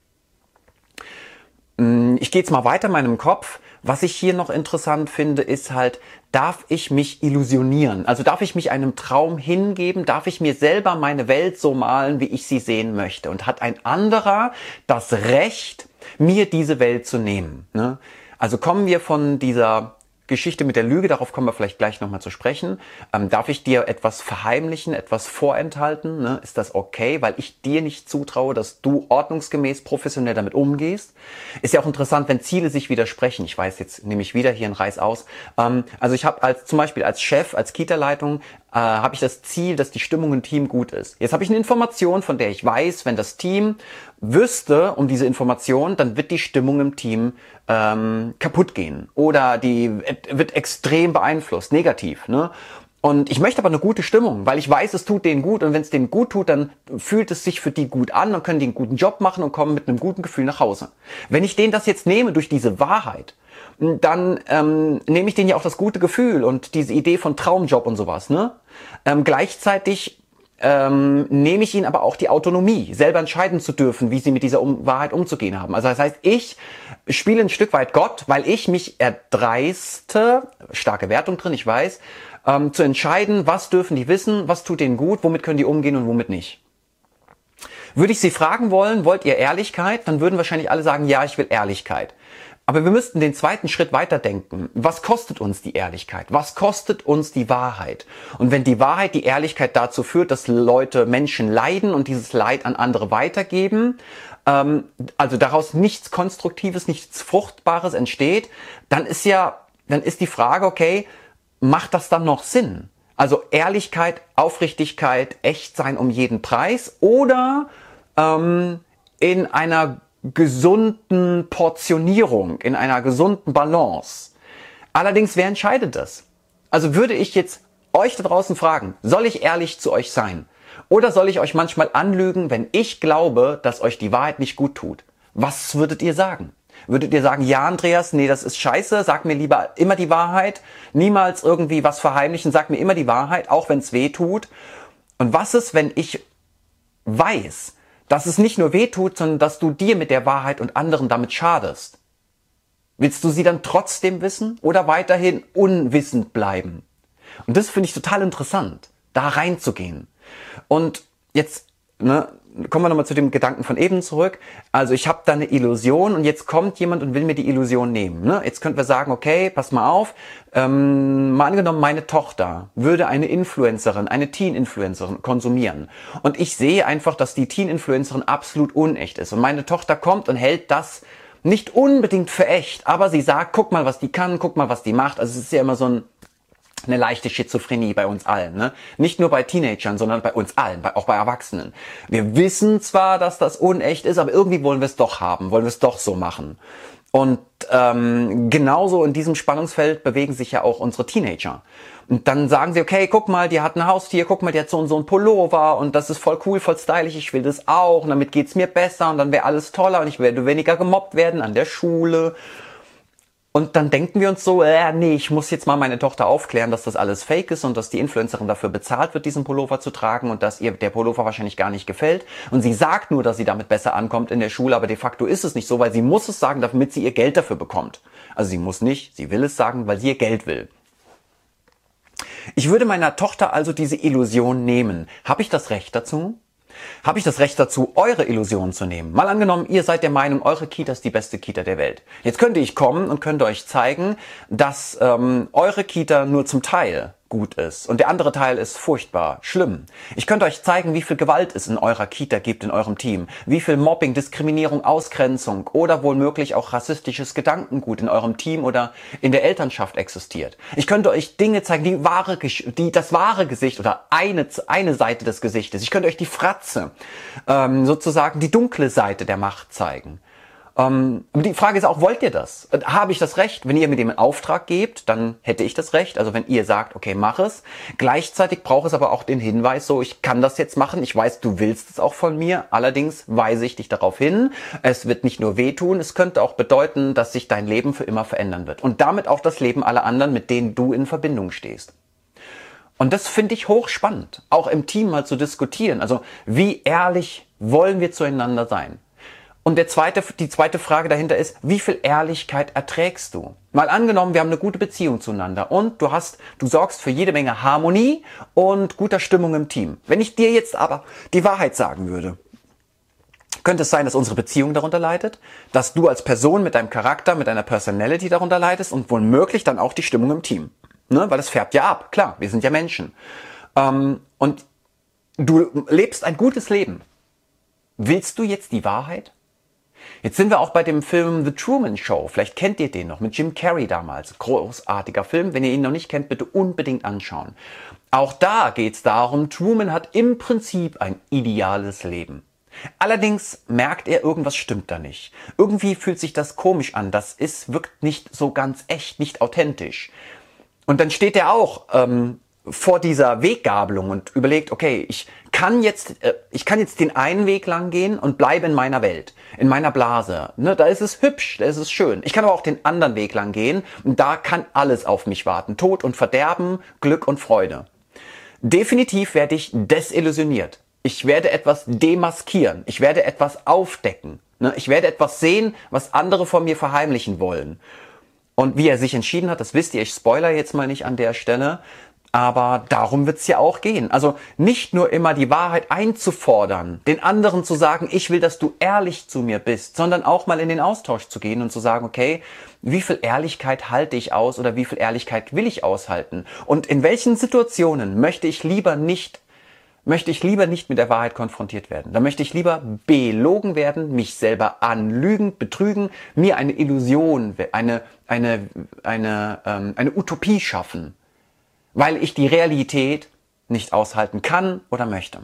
Ich gehe jetzt mal weiter in meinem Kopf. Was ich hier noch interessant finde, ist halt, darf ich mich illusionieren? Also darf ich mich einem Traum hingeben? Darf ich mir selber meine Welt so malen, wie ich sie sehen möchte? Und hat ein anderer das Recht, mir diese Welt zu nehmen? Ne? Also kommen wir von dieser Geschichte mit der Lüge, darauf kommen wir vielleicht gleich nochmal zu sprechen. Ähm, darf ich dir etwas verheimlichen, etwas vorenthalten? Ne? Ist das okay, weil ich dir nicht zutraue, dass du ordnungsgemäß professionell damit umgehst? Ist ja auch interessant, wenn Ziele sich widersprechen. Ich weiß, jetzt nehme ich wieder hier einen Reiß aus. Ähm, also ich habe als zum Beispiel als Chef, als Kita-Leitung, äh, habe ich das Ziel, dass die Stimmung im Team gut ist. Jetzt habe ich eine Information, von der ich weiß, wenn das Team wüsste um diese Information, dann wird die Stimmung im Team ähm, kaputt gehen oder die wird extrem beeinflusst, negativ, ne? Und ich möchte aber eine gute Stimmung, weil ich weiß, es tut denen gut und wenn es denen gut tut, dann fühlt es sich für die gut an und können die einen guten Job machen und kommen mit einem guten Gefühl nach Hause. Wenn ich denen das jetzt nehme durch diese Wahrheit, dann ähm, nehme ich denen ja auch das gute Gefühl und diese Idee von Traumjob und sowas, ne? Ähm, gleichzeitig ähm, nehme ich ihnen aber auch die Autonomie, selber entscheiden zu dürfen, wie sie mit dieser um Wahrheit umzugehen haben. Also das heißt, ich spiele ein Stück weit Gott, weil ich mich erdreiste, starke Wertung drin, ich weiß, ähm, zu entscheiden, was dürfen die wissen, was tut denen gut, womit können die umgehen und womit nicht. Würde ich Sie fragen wollen, wollt ihr Ehrlichkeit? Dann würden wahrscheinlich alle sagen, ja, ich will Ehrlichkeit. Aber wir müssten den zweiten Schritt weiterdenken. Was kostet uns die Ehrlichkeit? Was kostet uns die Wahrheit? Und wenn die Wahrheit, die Ehrlichkeit dazu führt, dass Leute, Menschen leiden und dieses Leid an andere weitergeben, ähm, also daraus nichts Konstruktives, nichts Fruchtbares entsteht, dann ist ja, dann ist die Frage, okay, macht das dann noch Sinn? Also Ehrlichkeit, Aufrichtigkeit, Echtsein um jeden Preis oder ähm, in einer gesunden Portionierung, in einer gesunden Balance. Allerdings, wer entscheidet das? Also würde ich jetzt euch da draußen fragen, soll ich ehrlich zu euch sein? Oder soll ich euch manchmal anlügen, wenn ich glaube, dass euch die Wahrheit nicht gut tut? Was würdet ihr sagen? Würdet ihr sagen, ja, Andreas, nee, das ist scheiße, sag mir lieber immer die Wahrheit, niemals irgendwie was verheimlichen, sag mir immer die Wahrheit, auch wenn es weh tut. Und was ist, wenn ich weiß, dass es nicht nur weh tut, sondern dass du dir mit der Wahrheit und anderen damit schadest? Willst du sie dann trotzdem wissen oder weiterhin unwissend bleiben? Und das finde ich total interessant, da reinzugehen. Und jetzt, ne, kommen wir nochmal zu dem Gedanken von eben zurück. Also ich habe da eine Illusion und jetzt kommt jemand und will mir die Illusion nehmen. Ne? Jetzt könnten wir sagen, okay, pass mal auf, ähm, mal angenommen, meine Tochter würde eine Influencerin, eine Teen-Influencerin konsumieren. Und ich sehe einfach, dass die Teen-Influencerin absolut unecht ist. Und meine Tochter kommt und hält das nicht unbedingt für echt, aber sie sagt, guck mal, was die kann, guck mal, was die macht. Also es ist ja immer so ein eine leichte Schizophrenie bei uns allen, ne? Nicht nur bei Teenagern, sondern bei uns allen, bei, auch bei Erwachsenen. Wir wissen zwar, dass das unecht ist, aber irgendwie wollen wir es doch haben, wollen wir es doch so machen. Und ähm, genauso in diesem Spannungsfeld bewegen sich ja auch unsere Teenager. Und dann sagen sie, okay, guck mal, die hat ein Haustier, guck mal, die hat so und so ein Pullover und das ist voll cool, voll stylisch, ich will das auch und damit geht's mir besser und dann wäre alles toller und ich werde weniger gemobbt werden an der Schule. Und dann denken wir uns so, äh, nee, ich muss jetzt mal meine Tochter aufklären, dass das alles fake ist und dass die Influencerin dafür bezahlt wird, diesen Pullover zu tragen und dass ihr der Pullover wahrscheinlich gar nicht gefällt. Und sie sagt nur, dass sie damit besser ankommt in der Schule, aber de facto ist es nicht so, weil sie muss es sagen, damit sie ihr Geld dafür bekommt. Also sie muss nicht, sie will es sagen, weil sie ihr Geld will. Ich würde meiner Tochter also diese Illusion nehmen. Habe ich das Recht dazu? Habe ich das Recht dazu, eure Illusionen zu nehmen? Mal angenommen, ihr seid der Meinung, eure Kita ist die beste Kita der Welt. Jetzt könnte ich kommen und könnte euch zeigen, dass ähm, eure Kita nur zum Teil gut ist und der andere Teil ist furchtbar, schlimm. Ich könnte euch zeigen, wie viel Gewalt es in eurer Kita gibt, in eurem Team, wie viel Mobbing, Diskriminierung, Ausgrenzung oder wohlmöglich auch rassistisches Gedankengut in eurem Team oder in der Elternschaft existiert. Ich könnte euch Dinge zeigen, die wahre, die das wahre Gesicht oder eine eine Seite des Gesichtes. Ich könnte euch die Fratze, ähm, sozusagen die dunkle Seite der Macht zeigen. Ähm, die Frage ist auch, wollt ihr das? Habe ich das Recht? Wenn ihr mir dem einen Auftrag gebt, dann hätte ich das Recht. Also wenn ihr sagt, okay, mach es. Gleichzeitig braucht es aber auch den Hinweis, so, ich kann das jetzt machen. Ich weiß, du willst es auch von mir. Allerdings weise ich dich darauf hin. Es wird nicht nur wehtun, es könnte auch bedeuten, dass sich dein Leben für immer verändern wird. Und damit auch das Leben aller anderen, mit denen du in Verbindung stehst. Und das finde ich hochspannend, auch im Team mal zu diskutieren. Also wie ehrlich wollen wir zueinander sein? Und der zweite, die zweite Frage dahinter ist, wie viel Ehrlichkeit erträgst du? Mal angenommen, wir haben eine gute Beziehung zueinander und du hast, du sorgst für jede Menge Harmonie und guter Stimmung im Team. Wenn ich dir jetzt aber die Wahrheit sagen würde, könnte es sein, dass unsere Beziehung darunter leidet, dass du als Person mit deinem Charakter, mit deiner Personality darunter leidest und womöglich dann auch die Stimmung im Team. Ne? Weil das färbt ja ab, klar, wir sind ja Menschen. Ähm, und du lebst ein gutes Leben. Willst du jetzt die Wahrheit? Jetzt sind wir auch bei dem Film The Truman Show. Vielleicht kennt ihr den noch, mit Jim Carrey damals. Großartiger Film. Wenn ihr ihn noch nicht kennt, bitte unbedingt anschauen. Auch da geht es darum, Truman hat im Prinzip ein ideales Leben. Allerdings merkt er, irgendwas stimmt da nicht. Irgendwie fühlt sich das komisch an. Das ist, wirkt nicht so ganz echt, nicht authentisch. Und dann steht er auch ähm, vor dieser Weggabelung und überlegt, okay, ich kann jetzt, äh, ich kann jetzt den einen Weg lang gehen und bleibe in meiner Welt, in meiner Blase. Ne, da ist es hübsch, da ist es schön. Ich kann aber auch den anderen Weg lang gehen und da kann alles auf mich warten. Tod und Verderben, Glück und Freude. Definitiv werde ich desillusioniert. Ich werde etwas demaskieren. Ich werde etwas aufdecken. Ne? Ich werde etwas sehen, was andere von mir verheimlichen wollen. Und wie er sich entschieden hat, das wisst ihr, ich spoiler jetzt mal nicht an der Stelle, aber darum wird's ja auch gehen. Also nicht nur immer die Wahrheit einzufordern, den anderen zu sagen, ich will, dass du ehrlich zu mir bist, sondern auch mal in den Austausch zu gehen und zu sagen, okay, wie viel Ehrlichkeit halte ich aus oder wie viel Ehrlichkeit will ich aushalten? Und in welchen Situationen möchte ich lieber nicht möchte ich lieber nicht mit der Wahrheit konfrontiert werden. Da möchte ich lieber belogen werden, mich selber anlügen, betrügen, mir eine Illusion, eine, eine, eine, ähm, eine Utopie schaffen, weil ich die Realität nicht aushalten kann oder möchte.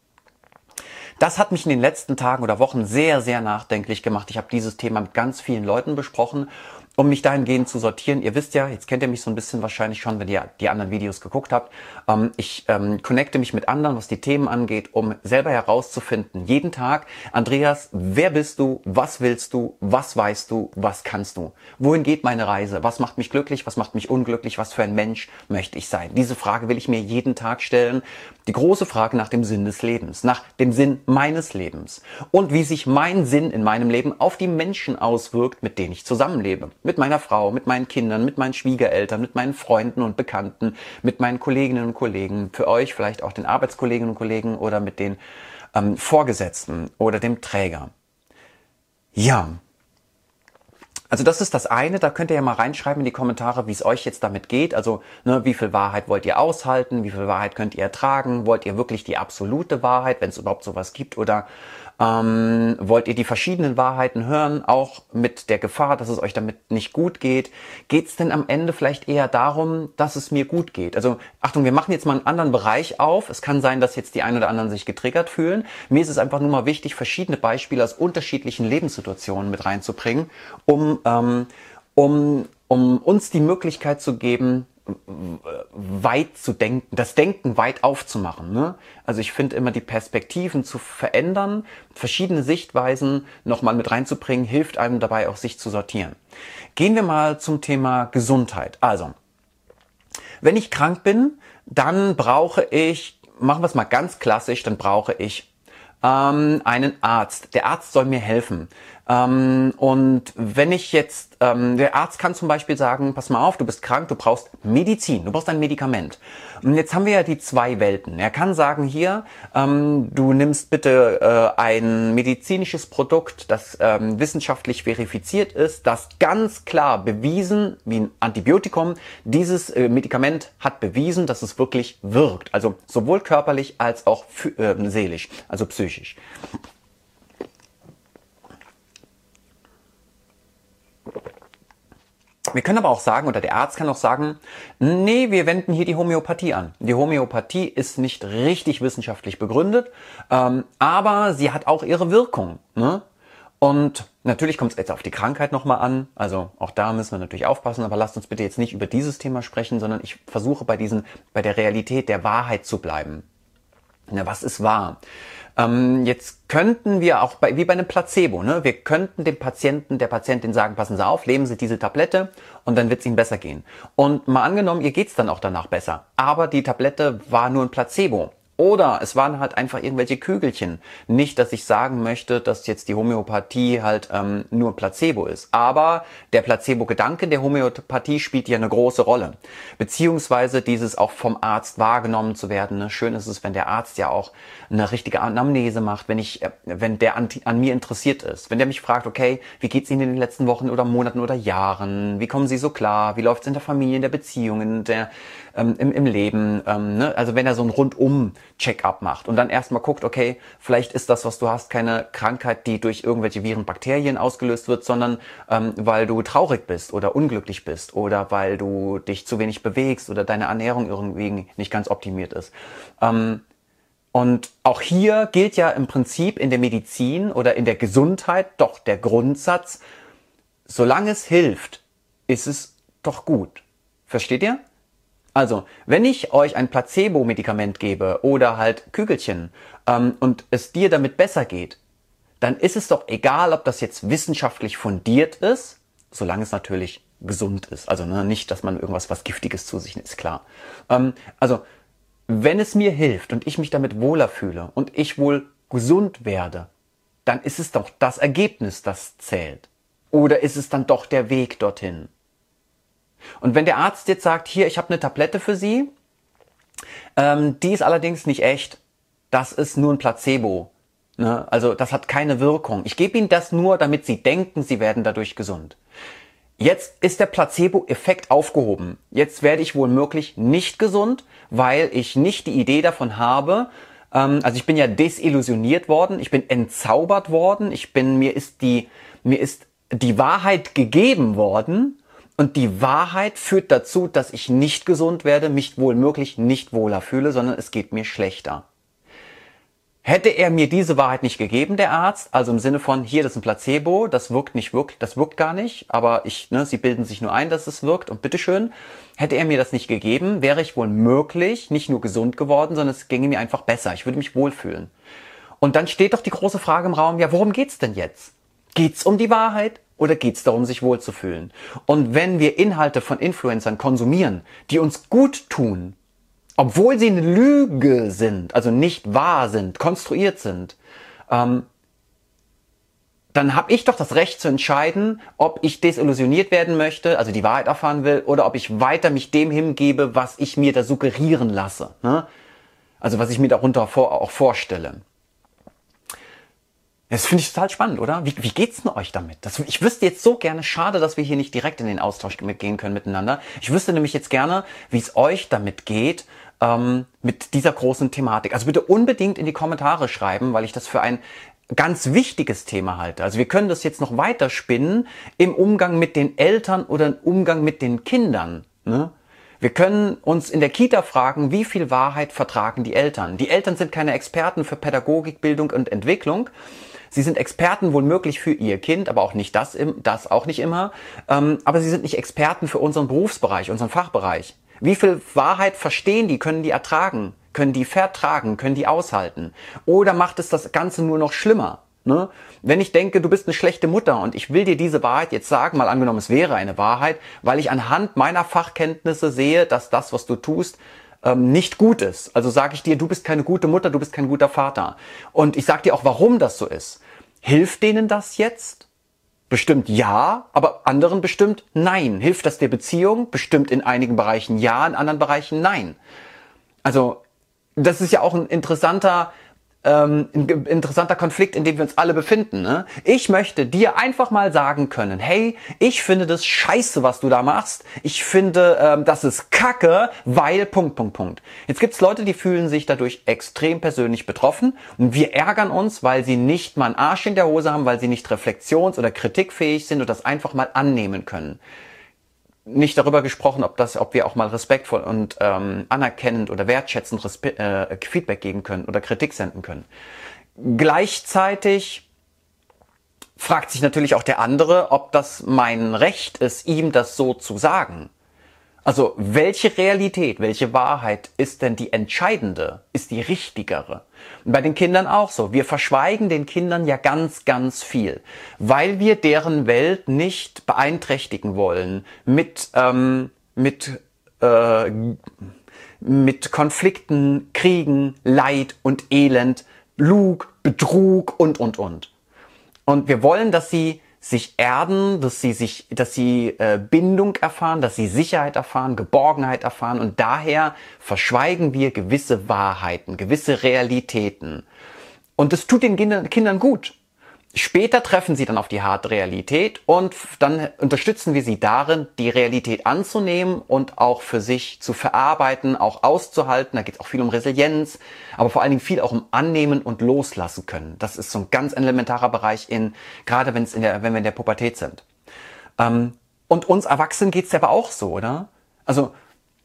Das hat mich in den letzten Tagen oder Wochen sehr, sehr nachdenklich gemacht. Ich habe dieses Thema mit ganz vielen Leuten besprochen, um mich dahingehend zu sortieren. Ihr wisst ja, jetzt kennt ihr mich so ein bisschen wahrscheinlich schon, wenn ihr die anderen Videos geguckt habt. Ähm, ich ähm, connecte mich mit anderen, was die Themen angeht, um selber herauszufinden, jeden Tag, Andreas, wer bist du, was willst du, was weißt du, was kannst du? Wohin geht meine Reise? Was macht mich glücklich, was macht mich unglücklich, was für ein Mensch möchte ich sein? Diese Frage will ich mir jeden Tag stellen. Die große Frage nach dem Sinn des Lebens, nach dem Sinn meines Lebens und wie sich mein Sinn in meinem Leben auf die Menschen auswirkt, mit denen ich zusammenlebe. Mit meiner Frau, mit meinen Kindern, mit meinen Schwiegereltern, mit meinen Freunden und Bekannten, mit meinen Kolleginnen und Kollegen, für euch vielleicht auch den Arbeitskolleginnen und Kollegen oder mit den ähm, Vorgesetzten oder dem Träger. Ja, also das ist das eine, da könnt ihr ja mal reinschreiben in die Kommentare, wie es euch jetzt damit geht. Also ne, wie viel Wahrheit wollt ihr aushalten, wie viel Wahrheit könnt ihr ertragen, wollt ihr wirklich die absolute Wahrheit, wenn es überhaupt sowas gibt, oder ähm, wollt ihr die verschiedenen Wahrheiten hören, auch mit der Gefahr, dass es euch damit nicht gut geht? Geht es denn am Ende vielleicht eher darum, dass es mir gut geht? Also Achtung, wir machen jetzt mal einen anderen Bereich auf. Es kann sein, dass jetzt die einen oder anderen sich getriggert fühlen. Mir ist es einfach nur mal wichtig, verschiedene Beispiele aus unterschiedlichen Lebenssituationen mit reinzubringen, um, ähm, um, um uns die Möglichkeit zu geben, weit zu denken, das Denken weit aufzumachen. Ne? Also ich finde immer, die Perspektiven zu verändern, verschiedene Sichtweisen nochmal mit reinzubringen, hilft einem dabei auch, sich zu sortieren. Gehen wir mal zum Thema Gesundheit. Also, wenn ich krank bin, dann brauche ich, machen wir es mal ganz klassisch, dann brauche ich ähm, einen Arzt. Der Arzt soll mir helfen. Ähm, und wenn ich jetzt, ähm, der Arzt kann zum Beispiel sagen, pass mal auf, du bist krank, du brauchst Medizin, du brauchst ein Medikament. Und jetzt haben wir ja die zwei Welten. Er kann sagen, hier, ähm, du nimmst bitte äh, ein medizinisches Produkt, das ähm, wissenschaftlich verifiziert ist, das ganz klar bewiesen, wie ein Antibiotikum, dieses äh, Medikament hat bewiesen, dass es wirklich wirkt. Also sowohl körperlich als auch äh, seelisch, also psychisch. Wir können aber auch sagen, oder der Arzt kann auch sagen, nee, wir wenden hier die Homöopathie an. Die Homöopathie ist nicht richtig wissenschaftlich begründet, ähm, aber sie hat auch ihre Wirkung. Ne? Und natürlich kommt es jetzt auf die Krankheit nochmal an, also auch da müssen wir natürlich aufpassen, aber lasst uns bitte jetzt nicht über dieses Thema sprechen, sondern ich versuche bei diesen, bei der Realität der Wahrheit zu bleiben. Na, was ist wahr? Ähm, jetzt könnten wir auch, bei, wie bei einem Placebo, ne? Wir könnten dem Patienten, der Patientin sagen, passen Sie auf, nehmen Sie diese Tablette und dann wird es Ihnen besser gehen. Und mal angenommen, ihr geht's dann auch danach besser, aber die Tablette war nur ein Placebo. Oder es waren halt einfach irgendwelche Kügelchen. Nicht, dass ich sagen möchte, dass jetzt die Homöopathie halt ähm, nur Placebo ist. Aber der Placebo-Gedanke der Homöopathie spielt ja eine große Rolle. Beziehungsweise dieses auch vom Arzt wahrgenommen zu werden. Ne? Schön ist es, wenn der Arzt ja auch eine richtige Anamnese macht, wenn ich, äh, wenn der an, an mir interessiert ist. Wenn der mich fragt, okay, wie geht's Ihnen in den letzten Wochen oder Monaten oder Jahren? Wie kommen Sie so klar? Wie läuft's in der Familie, in der Beziehung, in der, ähm, im, im Leben? Ähm, ne? Also wenn er so ein rundum Check-up macht und dann erstmal guckt, okay, vielleicht ist das, was du hast, keine Krankheit, die durch irgendwelche Viren, Bakterien ausgelöst wird, sondern ähm, weil du traurig bist oder unglücklich bist oder weil du dich zu wenig bewegst oder deine Ernährung irgendwie nicht ganz optimiert ist. Ähm, und auch hier gilt ja im Prinzip in der Medizin oder in der Gesundheit doch der Grundsatz, solange es hilft, ist es doch gut. Versteht ihr? Also, wenn ich euch ein Placebo-Medikament gebe oder halt Kügelchen ähm, und es dir damit besser geht, dann ist es doch egal, ob das jetzt wissenschaftlich fundiert ist, solange es natürlich gesund ist. Also ne, nicht, dass man irgendwas was Giftiges zu sich nimmt, ist klar. Ähm, also wenn es mir hilft und ich mich damit wohler fühle und ich wohl gesund werde, dann ist es doch das Ergebnis, das zählt. Oder ist es dann doch der Weg dorthin? Und wenn der Arzt jetzt sagt, hier, ich habe eine Tablette für Sie, ähm, die ist allerdings nicht echt, das ist nur ein Placebo, ne? Also das hat keine Wirkung. Ich gebe Ihnen das nur, damit Sie denken, Sie werden dadurch gesund. Jetzt ist der Placebo-Effekt aufgehoben. Jetzt werde ich womöglich nicht gesund, weil ich nicht die Idee davon habe, ähm, also ich bin ja desillusioniert worden, ich bin entzaubert worden, ich bin, mir ist die, mir ist die Wahrheit gegeben worden und die Wahrheit führt dazu, dass ich nicht gesund werde, mich womöglich nicht wohler fühle, sondern es geht mir schlechter. Hätte er mir diese Wahrheit nicht gegeben, der Arzt, also im Sinne von, hier, das ist ein Placebo, das wirkt nicht wirklich, das wirkt gar nicht, aber ich, ne, Sie bilden sich nur ein, dass es wirkt und bitteschön, hätte er mir das nicht gegeben, wäre ich wohl möglich nicht nur gesund geworden, sondern es ginge mir einfach besser, ich würde mich wohlfühlen. Und dann steht doch die große Frage im Raum, ja, worum geht's denn jetzt? Geht's um die Wahrheit oder geht's darum, sich wohlzufühlen? Und wenn wir Inhalte von Influencern konsumieren, die uns gut tun, obwohl sie eine Lüge sind, also nicht wahr sind, konstruiert sind, ähm, dann habe ich doch das Recht zu entscheiden, ob ich desillusioniert werden möchte, also die Wahrheit erfahren will, oder ob ich weiter mich dem hingebe, was ich mir da suggerieren lasse, ne? Also was ich mir darunter vor, auch vorstelle. Das finde ich total spannend, oder? Wie, wie geht's denn euch damit? Das, ich wüsste jetzt so gerne, schade, dass wir hier nicht direkt in den Austausch mitgehen können miteinander. Ich wüsste nämlich jetzt gerne, wie es euch damit geht, ähm, mit dieser großen Thematik. Also bitte unbedingt in die Kommentare schreiben, weil ich das für ein ganz wichtiges Thema halte. Also wir können das jetzt noch weiter spinnen im Umgang mit den Eltern oder im Umgang mit den Kindern, ne? Wir können uns in der Kita fragen, wie viel Wahrheit vertragen die Eltern? Die Eltern sind keine Experten für Pädagogik, Bildung und Entwicklung. Sie sind Experten womöglich für ihr Kind, aber auch nicht das, das auch nicht immer. Ähm, aber sie sind nicht Experten für unseren Berufsbereich, unseren Fachbereich. Wie viel Wahrheit verstehen die, können die ertragen, können die vertragen, können die aushalten? Oder macht es das Ganze nur noch schlimmer? Ne? Wenn ich denke, du bist eine schlechte Mutter und ich will dir diese Wahrheit jetzt sagen, mal angenommen, es wäre eine Wahrheit, weil ich anhand meiner Fachkenntnisse sehe, dass das, was du tust, ähm, nicht gut ist. Also sage ich dir, du bist keine gute Mutter, du bist kein guter Vater. Und ich sage dir auch, warum das so ist. Hilft denen das jetzt? Bestimmt ja, aber anderen bestimmt nein. Hilft das der Beziehung? Bestimmt in einigen Bereichen ja, in anderen Bereichen nein. Also das ist ja auch ein interessanter ähm, ein interessanter Konflikt, in dem wir uns alle befinden. Ne? Ich möchte dir einfach mal sagen können, hey, ich finde das scheiße, was du da machst. Ich finde, ähm, das ist Kacke, weil Punkt, Punkt, Punkt. Jetzt gibt's Leute, die fühlen sich dadurch extrem persönlich betroffen und wir ärgern uns, weil sie nicht mal einen Arsch in der Hose haben, weil sie nicht reflexions- oder kritikfähig sind und das einfach mal annehmen können. Nicht darüber gesprochen, ob das, ob wir auch mal respektvoll und ähm, anerkennend oder wertschätzend Respe- äh, Feedback geben können oder Kritik senden können. Gleichzeitig fragt sich natürlich auch der andere, ob das mein Recht ist, ihm das so zu sagen. Also welche Realität, welche Wahrheit ist denn die entscheidende, ist die richtigere? Und bei den Kindern auch so. Wir verschweigen den Kindern ja ganz, ganz viel, weil wir deren Welt nicht beeinträchtigen wollen mit, ähm, mit, äh, mit Konflikten, Kriegen, Leid und Elend, Lug, Betrug und, und, und. Und wir wollen, dass sie sich erden, dass sie sich, dass sie äh, Bindung erfahren, dass sie Sicherheit erfahren, Geborgenheit erfahren und daher verschweigen wir gewisse Wahrheiten, gewisse Realitäten. Und es tut den Kindern, Kindern gut. Später treffen sie dann auf die harte Realität und dann unterstützen wir sie darin, die Realität anzunehmen und auch für sich zu verarbeiten, auch auszuhalten. Da geht es auch viel um Resilienz, aber vor allen Dingen viel auch um Annehmen und Loslassen können. Das ist so ein ganz elementarer Bereich, in, gerade wenn es in der, wenn wir in der Pubertät sind. Ähm, und uns Erwachsenen geht es aber auch so, oder? Also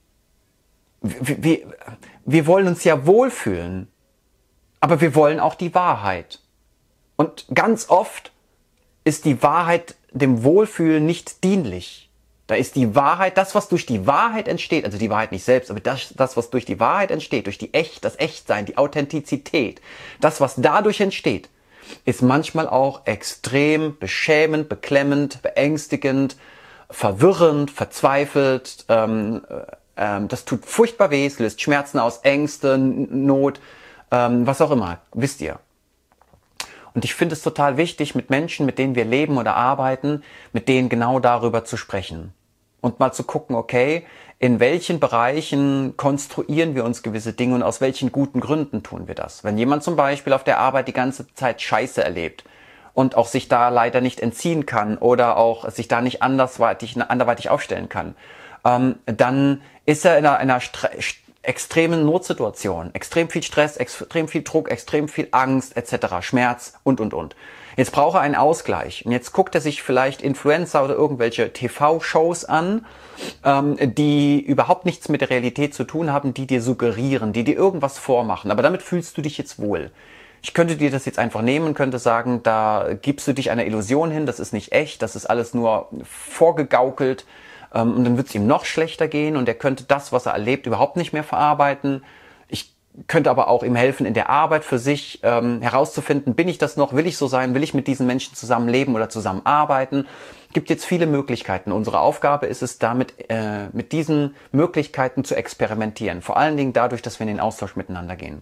wir, wir, wir wollen uns ja wohlfühlen, aber wir wollen auch die Wahrheit. Und ganz oft ist die Wahrheit dem Wohlfühlen nicht dienlich. Da ist die Wahrheit, das, was durch die Wahrheit entsteht, also die Wahrheit nicht selbst, aber das, das was durch die Wahrheit entsteht, durch die Echt, das Echtsein, die Authentizität, das, was dadurch entsteht, ist manchmal auch extrem beschämend, beklemmend, beängstigend, verwirrend, verzweifelt, ähm, ähm, das tut furchtbar weh, es löst Schmerzen aus, Ängste, Not, ähm, was auch immer, wisst ihr. Und ich finde es total wichtig, mit Menschen, mit denen wir leben oder arbeiten, mit denen genau darüber zu sprechen. Und mal zu gucken, okay, in welchen Bereichen konstruieren wir uns gewisse Dinge und aus welchen guten Gründen tun wir das. Wenn jemand zum Beispiel auf der Arbeit die ganze Zeit Scheiße erlebt und auch sich da leider nicht entziehen kann oder auch sich da nicht andersweitig, anderweitig aufstellen kann, ähm, dann ist er in einer, einer extremen Notsituation, extrem viel Stress, extrem viel Druck, extrem viel Angst et cetera, Schmerz und, und, und. Jetzt braucht er einen Ausgleich. Und jetzt guckt er sich vielleicht Influencer oder irgendwelche T V-Shows an, ähm, die überhaupt nichts mit der Realität zu tun haben, die dir suggerieren, die dir irgendwas vormachen. Aber damit fühlst du dich jetzt wohl. Ich könnte dir das jetzt einfach nehmen und könnte sagen, da gibst du dich einer Illusion hin, das ist nicht echt, das ist alles nur vorgegaukelt. Ähm, und dann wird es ihm noch schlechter gehen und er könnte das, was er erlebt, überhaupt nicht mehr verarbeiten. Ich könnte aber auch ihm helfen, in der Arbeit für sich ähm, herauszufinden, bin ich das noch, will ich so sein, will ich mit diesen Menschen zusammenleben oder zusammenarbeiten. Es gibt jetzt viele Möglichkeiten. Unsere Aufgabe ist es, damit äh, mit diesen Möglichkeiten zu experimentieren. Vor allen Dingen dadurch, dass wir in den Austausch miteinander gehen.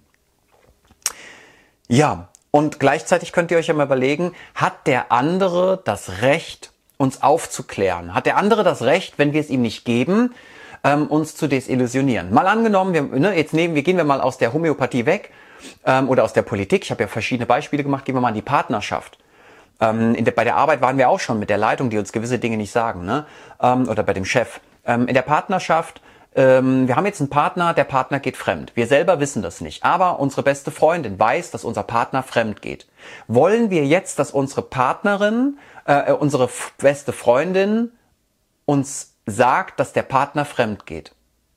Ja, und gleichzeitig könnt ihr euch ja mal überlegen, hat der andere das Recht, uns aufzuklären? Hat der andere das Recht, wenn wir es ihm nicht geben, ähm, uns zu desillusionieren? Mal angenommen, wir, ne, jetzt nehmen wir, gehen wir mal aus der Homöopathie weg ähm, oder aus der Politik. Ich habe ja verschiedene Beispiele gemacht. Gehen wir mal in die Partnerschaft. Ähm, in der, bei der Arbeit waren wir auch schon mit der Leitung, die uns gewisse Dinge nicht sagen, ne? Ähm, oder bei dem Chef. Ähm, in der Partnerschaft, ähm, wir haben jetzt einen Partner, der Partner geht fremd. Wir selber wissen das nicht, aber unsere beste Freundin weiß, dass unser Partner fremd geht. Wollen wir jetzt, dass unsere Partnerin, äh, unsere beste Freundin uns sagt, dass der Partner fremd geht?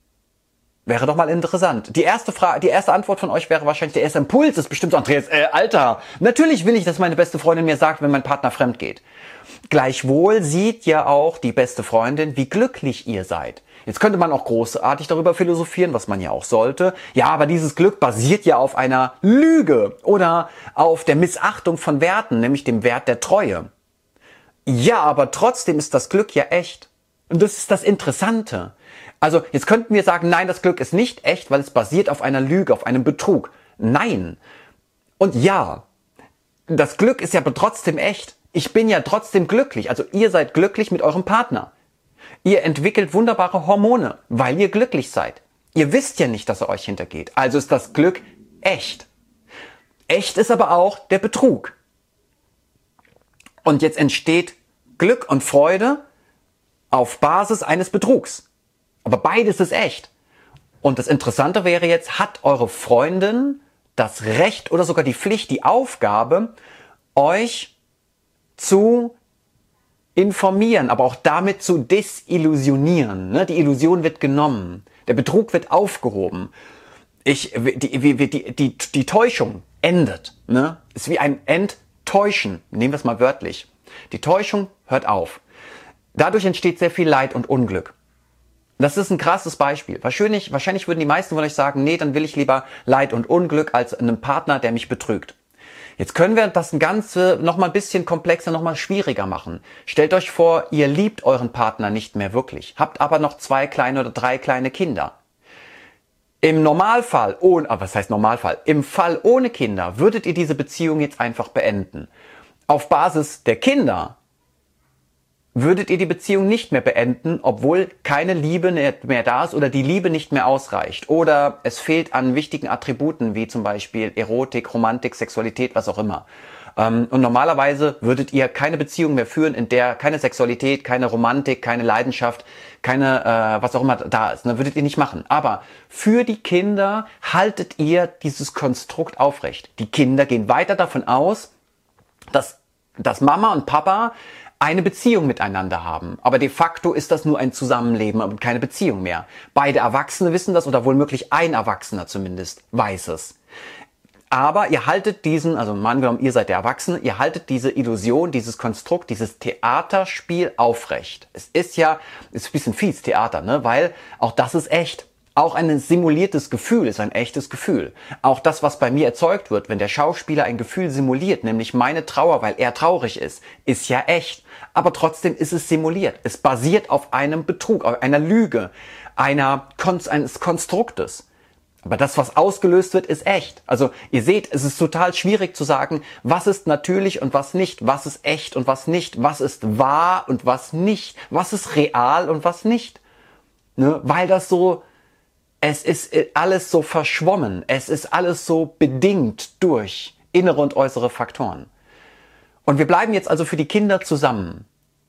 Wäre doch mal interessant. Die erste Frage, die erste Antwort von euch wäre wahrscheinlich, der erste Impuls ist bestimmt so, Andreas, äh, Alter, natürlich will ich, dass meine beste Freundin mir sagt, wenn mein Partner fremd geht. Gleichwohl sieht ja auch die beste Freundin, wie glücklich ihr seid. Jetzt könnte man auch großartig darüber philosophieren, was man ja auch sollte. Ja, aber dieses Glück basiert ja auf einer Lüge oder auf der Missachtung von Werten, nämlich dem Wert der Treue. Ja, aber trotzdem ist das Glück ja echt. Und das ist das Interessante. Also jetzt könnten wir sagen, nein, das Glück ist nicht echt, weil es basiert auf einer Lüge, auf einem Betrug. Nein. Und ja, das Glück ist ja aber trotzdem echt. Ich bin ja trotzdem glücklich. Also ihr seid glücklich mit eurem Partner. Ihr entwickelt wunderbare Hormone, weil ihr glücklich seid. Ihr wisst ja nicht, dass er euch hintergeht. Also ist das Glück echt. Echt ist aber auch der Betrug. Und jetzt entsteht Glück und Freude auf Basis eines Betrugs. Aber beides ist echt. Und das Interessante wäre jetzt, hat eure Freundin das Recht oder sogar die Pflicht, die Aufgabe, euch zu informieren, aber auch damit zu desillusionieren. Ne? Die Illusion wird genommen. Der Betrug wird aufgehoben. Ich, die, die, die, die, die Täuschung endet. Ne? Ist wie ein Enttäuschen. Nehmen wir es mal wörtlich. Die Täuschung hört auf. Dadurch entsteht sehr viel Leid und Unglück. Das ist ein krasses Beispiel. Wahrscheinlich, wahrscheinlich würden die meisten von euch sagen, nee, dann will ich lieber Leid und Unglück als einen Partner, der mich betrügt. Jetzt können wir das Ganze noch mal ein bisschen komplexer, noch mal schwieriger machen. Stellt euch vor, ihr liebt euren Partner nicht mehr wirklich, habt aber noch zwei kleine oder drei kleine Kinder. Im Normalfall, ohne, aber was heißt Normalfall? Im Fall ohne Kinder würdet ihr diese Beziehung jetzt einfach beenden. Auf Basis der Kinder würdet ihr die Beziehung nicht mehr beenden, obwohl keine Liebe mehr da ist oder die Liebe nicht mehr ausreicht. Oder es fehlt an wichtigen Attributen, wie zum Beispiel Erotik, Romantik, Sexualität, was auch immer. Und normalerweise würdet ihr keine Beziehung mehr führen, in der keine Sexualität, keine Romantik, keine Leidenschaft, keine, äh, was auch immer da ist. Das würdet ihr nicht machen. Aber für die Kinder haltet ihr dieses Konstrukt aufrecht. Die Kinder gehen weiter davon aus, dass, dass Mama und Papa eine Beziehung miteinander haben. Aber de facto ist das nur ein Zusammenleben und keine Beziehung mehr. Beide Erwachsene wissen das oder wohl möglich ein Erwachsener zumindest weiß es. Aber ihr haltet diesen, also mal angenommen, ihr seid der Erwachsene, ihr haltet diese Illusion, dieses Konstrukt, dieses Theaterspiel aufrecht. Es ist ja, ist ein bisschen fies, Theater, ne? Weil auch das ist echt. Auch ein simuliertes Gefühl ist ein echtes Gefühl. Auch das, was bei mir erzeugt wird, wenn der Schauspieler ein Gefühl simuliert, nämlich meine Trauer, weil er traurig ist, ist ja echt. Aber trotzdem ist es simuliert. Es basiert auf einem Betrug, auf einer Lüge, einer Kon- eines Konstruktes. Aber das, was ausgelöst wird, ist echt. Also ihr seht, es ist total schwierig zu sagen, was ist natürlich und was nicht, was ist echt und was nicht, was ist wahr und was nicht, was ist real und was nicht. Ne? Weil das so... Es ist alles so verschwommen. Es ist alles so bedingt durch innere und äußere Faktoren. Und wir bleiben jetzt also für die Kinder zusammen.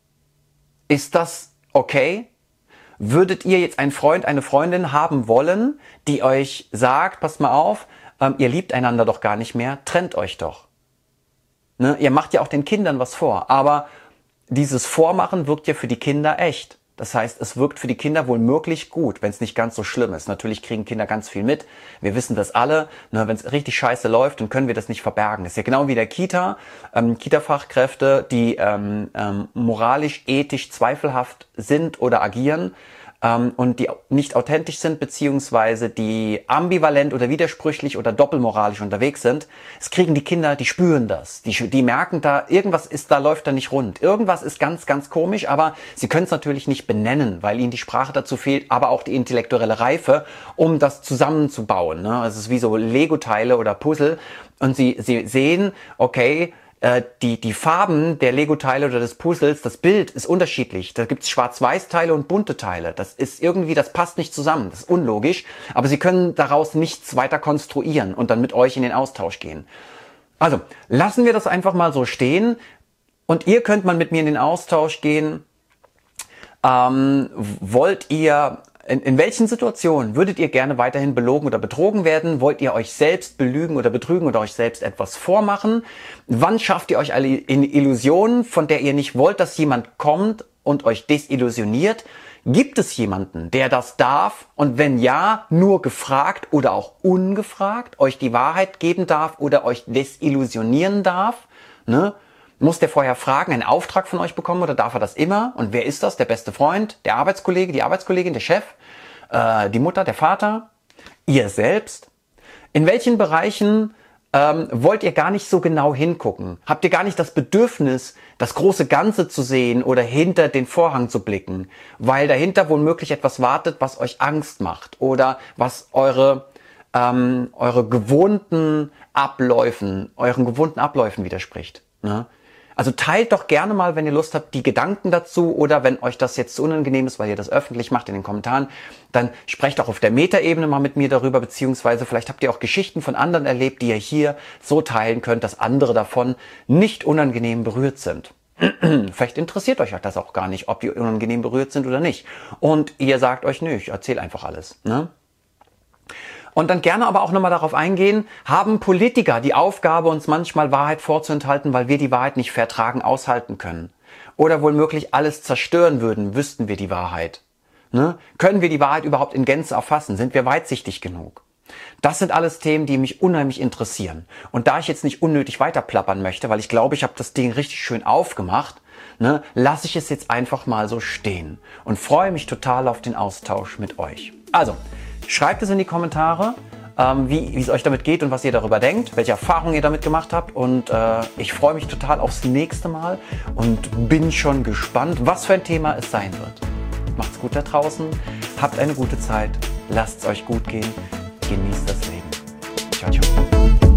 Ist das okay? Würdet ihr jetzt einen Freund, eine Freundin haben wollen, die euch sagt, passt mal auf, ähm, ihr liebt einander doch gar nicht mehr, trennt euch doch. Ne? Ihr macht ja auch den Kindern was vor, aber dieses Vormachen wirkt ja für die Kinder echt. Das heißt, es wirkt für die Kinder wohl möglich gut, wenn es nicht ganz so schlimm ist. Natürlich kriegen Kinder ganz viel mit. Wir wissen das alle. Ne, wenn es richtig scheiße läuft, dann können wir das nicht verbergen. Das ist ja genau wie der Kita. Ähm, Kita-Fachkräfte, die ähm, ähm, moralisch, ethisch zweifelhaft sind oder agieren ähm, und die nicht authentisch sind, beziehungsweise die ambivalent oder widersprüchlich oder doppelmoralisch unterwegs sind. Es kriegen die Kinder, die spüren das. Die, die merken da, irgendwas ist da, läuft da nicht rund. Irgendwas ist ganz, ganz komisch, aber sie können es natürlich nicht benennen, weil ihnen die Sprache dazu fehlt, aber auch die intellektuelle Reife, um das zusammenzubauen. Ne? Es ist wie so Lego-Teile oder Puzzle und sie, sie sehen, okay, Die, die Farben der Lego-Teile oder des Puzzles, das Bild ist unterschiedlich. Da gibt's Schwarz-Weiß-Teile und bunte Teile. Das ist irgendwie, das passt nicht zusammen. Das ist unlogisch. Aber sie können daraus nichts weiter konstruieren und dann mit euch in den Austausch gehen. Also, lassen wir das einfach mal so stehen. Und ihr könnt mal mit mir in den Austausch gehen. Ähm, wollt ihr... In, in welchen Situationen würdet ihr gerne weiterhin belogen oder betrogen werden? Wollt ihr euch selbst belügen oder betrügen oder euch selbst etwas vormachen? Wann schafft ihr euch eine Illusion, von der ihr nicht wollt, dass jemand kommt und euch desillusioniert? Gibt es jemanden, der das darf und wenn ja, nur gefragt oder auch ungefragt, euch die Wahrheit geben darf oder euch desillusionieren darf? Ne? Muss der vorher fragen, einen Auftrag von euch bekommen oder darf er das immer? Und wer ist das? Der beste Freund, der Arbeitskollege, die Arbeitskollegin, der Chef, äh, die Mutter, der Vater, ihr selbst? In welchen Bereichen ähm, wollt ihr gar nicht so genau hingucken? Habt ihr gar nicht das Bedürfnis, das große Ganze zu sehen oder hinter den Vorhang zu blicken? Weil dahinter womöglich etwas wartet, was euch Angst macht oder was eure, ähm, eure gewohnten Abläufen, euren gewohnten Abläufen widerspricht. Ne? Also teilt doch gerne mal, wenn ihr Lust habt, die Gedanken dazu oder wenn euch das jetzt zu unangenehm ist, weil ihr das öffentlich macht in den Kommentaren, dann sprecht auch auf der Metaebene mal mit mir darüber, beziehungsweise vielleicht habt ihr auch Geschichten von anderen erlebt, die ihr hier so teilen könnt, dass andere davon nicht unangenehm berührt sind. Vielleicht interessiert euch das auch gar nicht, ob die unangenehm berührt sind oder nicht. Und ihr sagt euch, nö, ich erzähle einfach alles. Ne? Und dann gerne aber auch nochmal darauf eingehen, haben Politiker die Aufgabe, uns manchmal Wahrheit vorzuenthalten, weil wir die Wahrheit nicht vertragen, aushalten können? Oder womöglich alles zerstören würden, wüssten wir die Wahrheit? Ne? Können wir die Wahrheit überhaupt in Gänze erfassen? Sind wir weitsichtig genug? Das sind alles Themen, die mich unheimlich interessieren. Und da ich jetzt nicht unnötig weiterplappern möchte, weil ich glaube, ich habe das Ding richtig schön aufgemacht, ne, lasse ich es jetzt einfach mal so stehen und freue mich total auf den Austausch mit euch. Also, schreibt es in die Kommentare, ähm, wie, wie es euch damit geht und was ihr darüber denkt, welche Erfahrungen ihr damit gemacht habt. Und äh, ich freue mich total aufs nächste Mal und bin schon gespannt, was für ein Thema es sein wird. Macht's gut da draußen, habt eine gute Zeit, lasst es euch gut gehen, genießt das Leben. Ciao, ciao.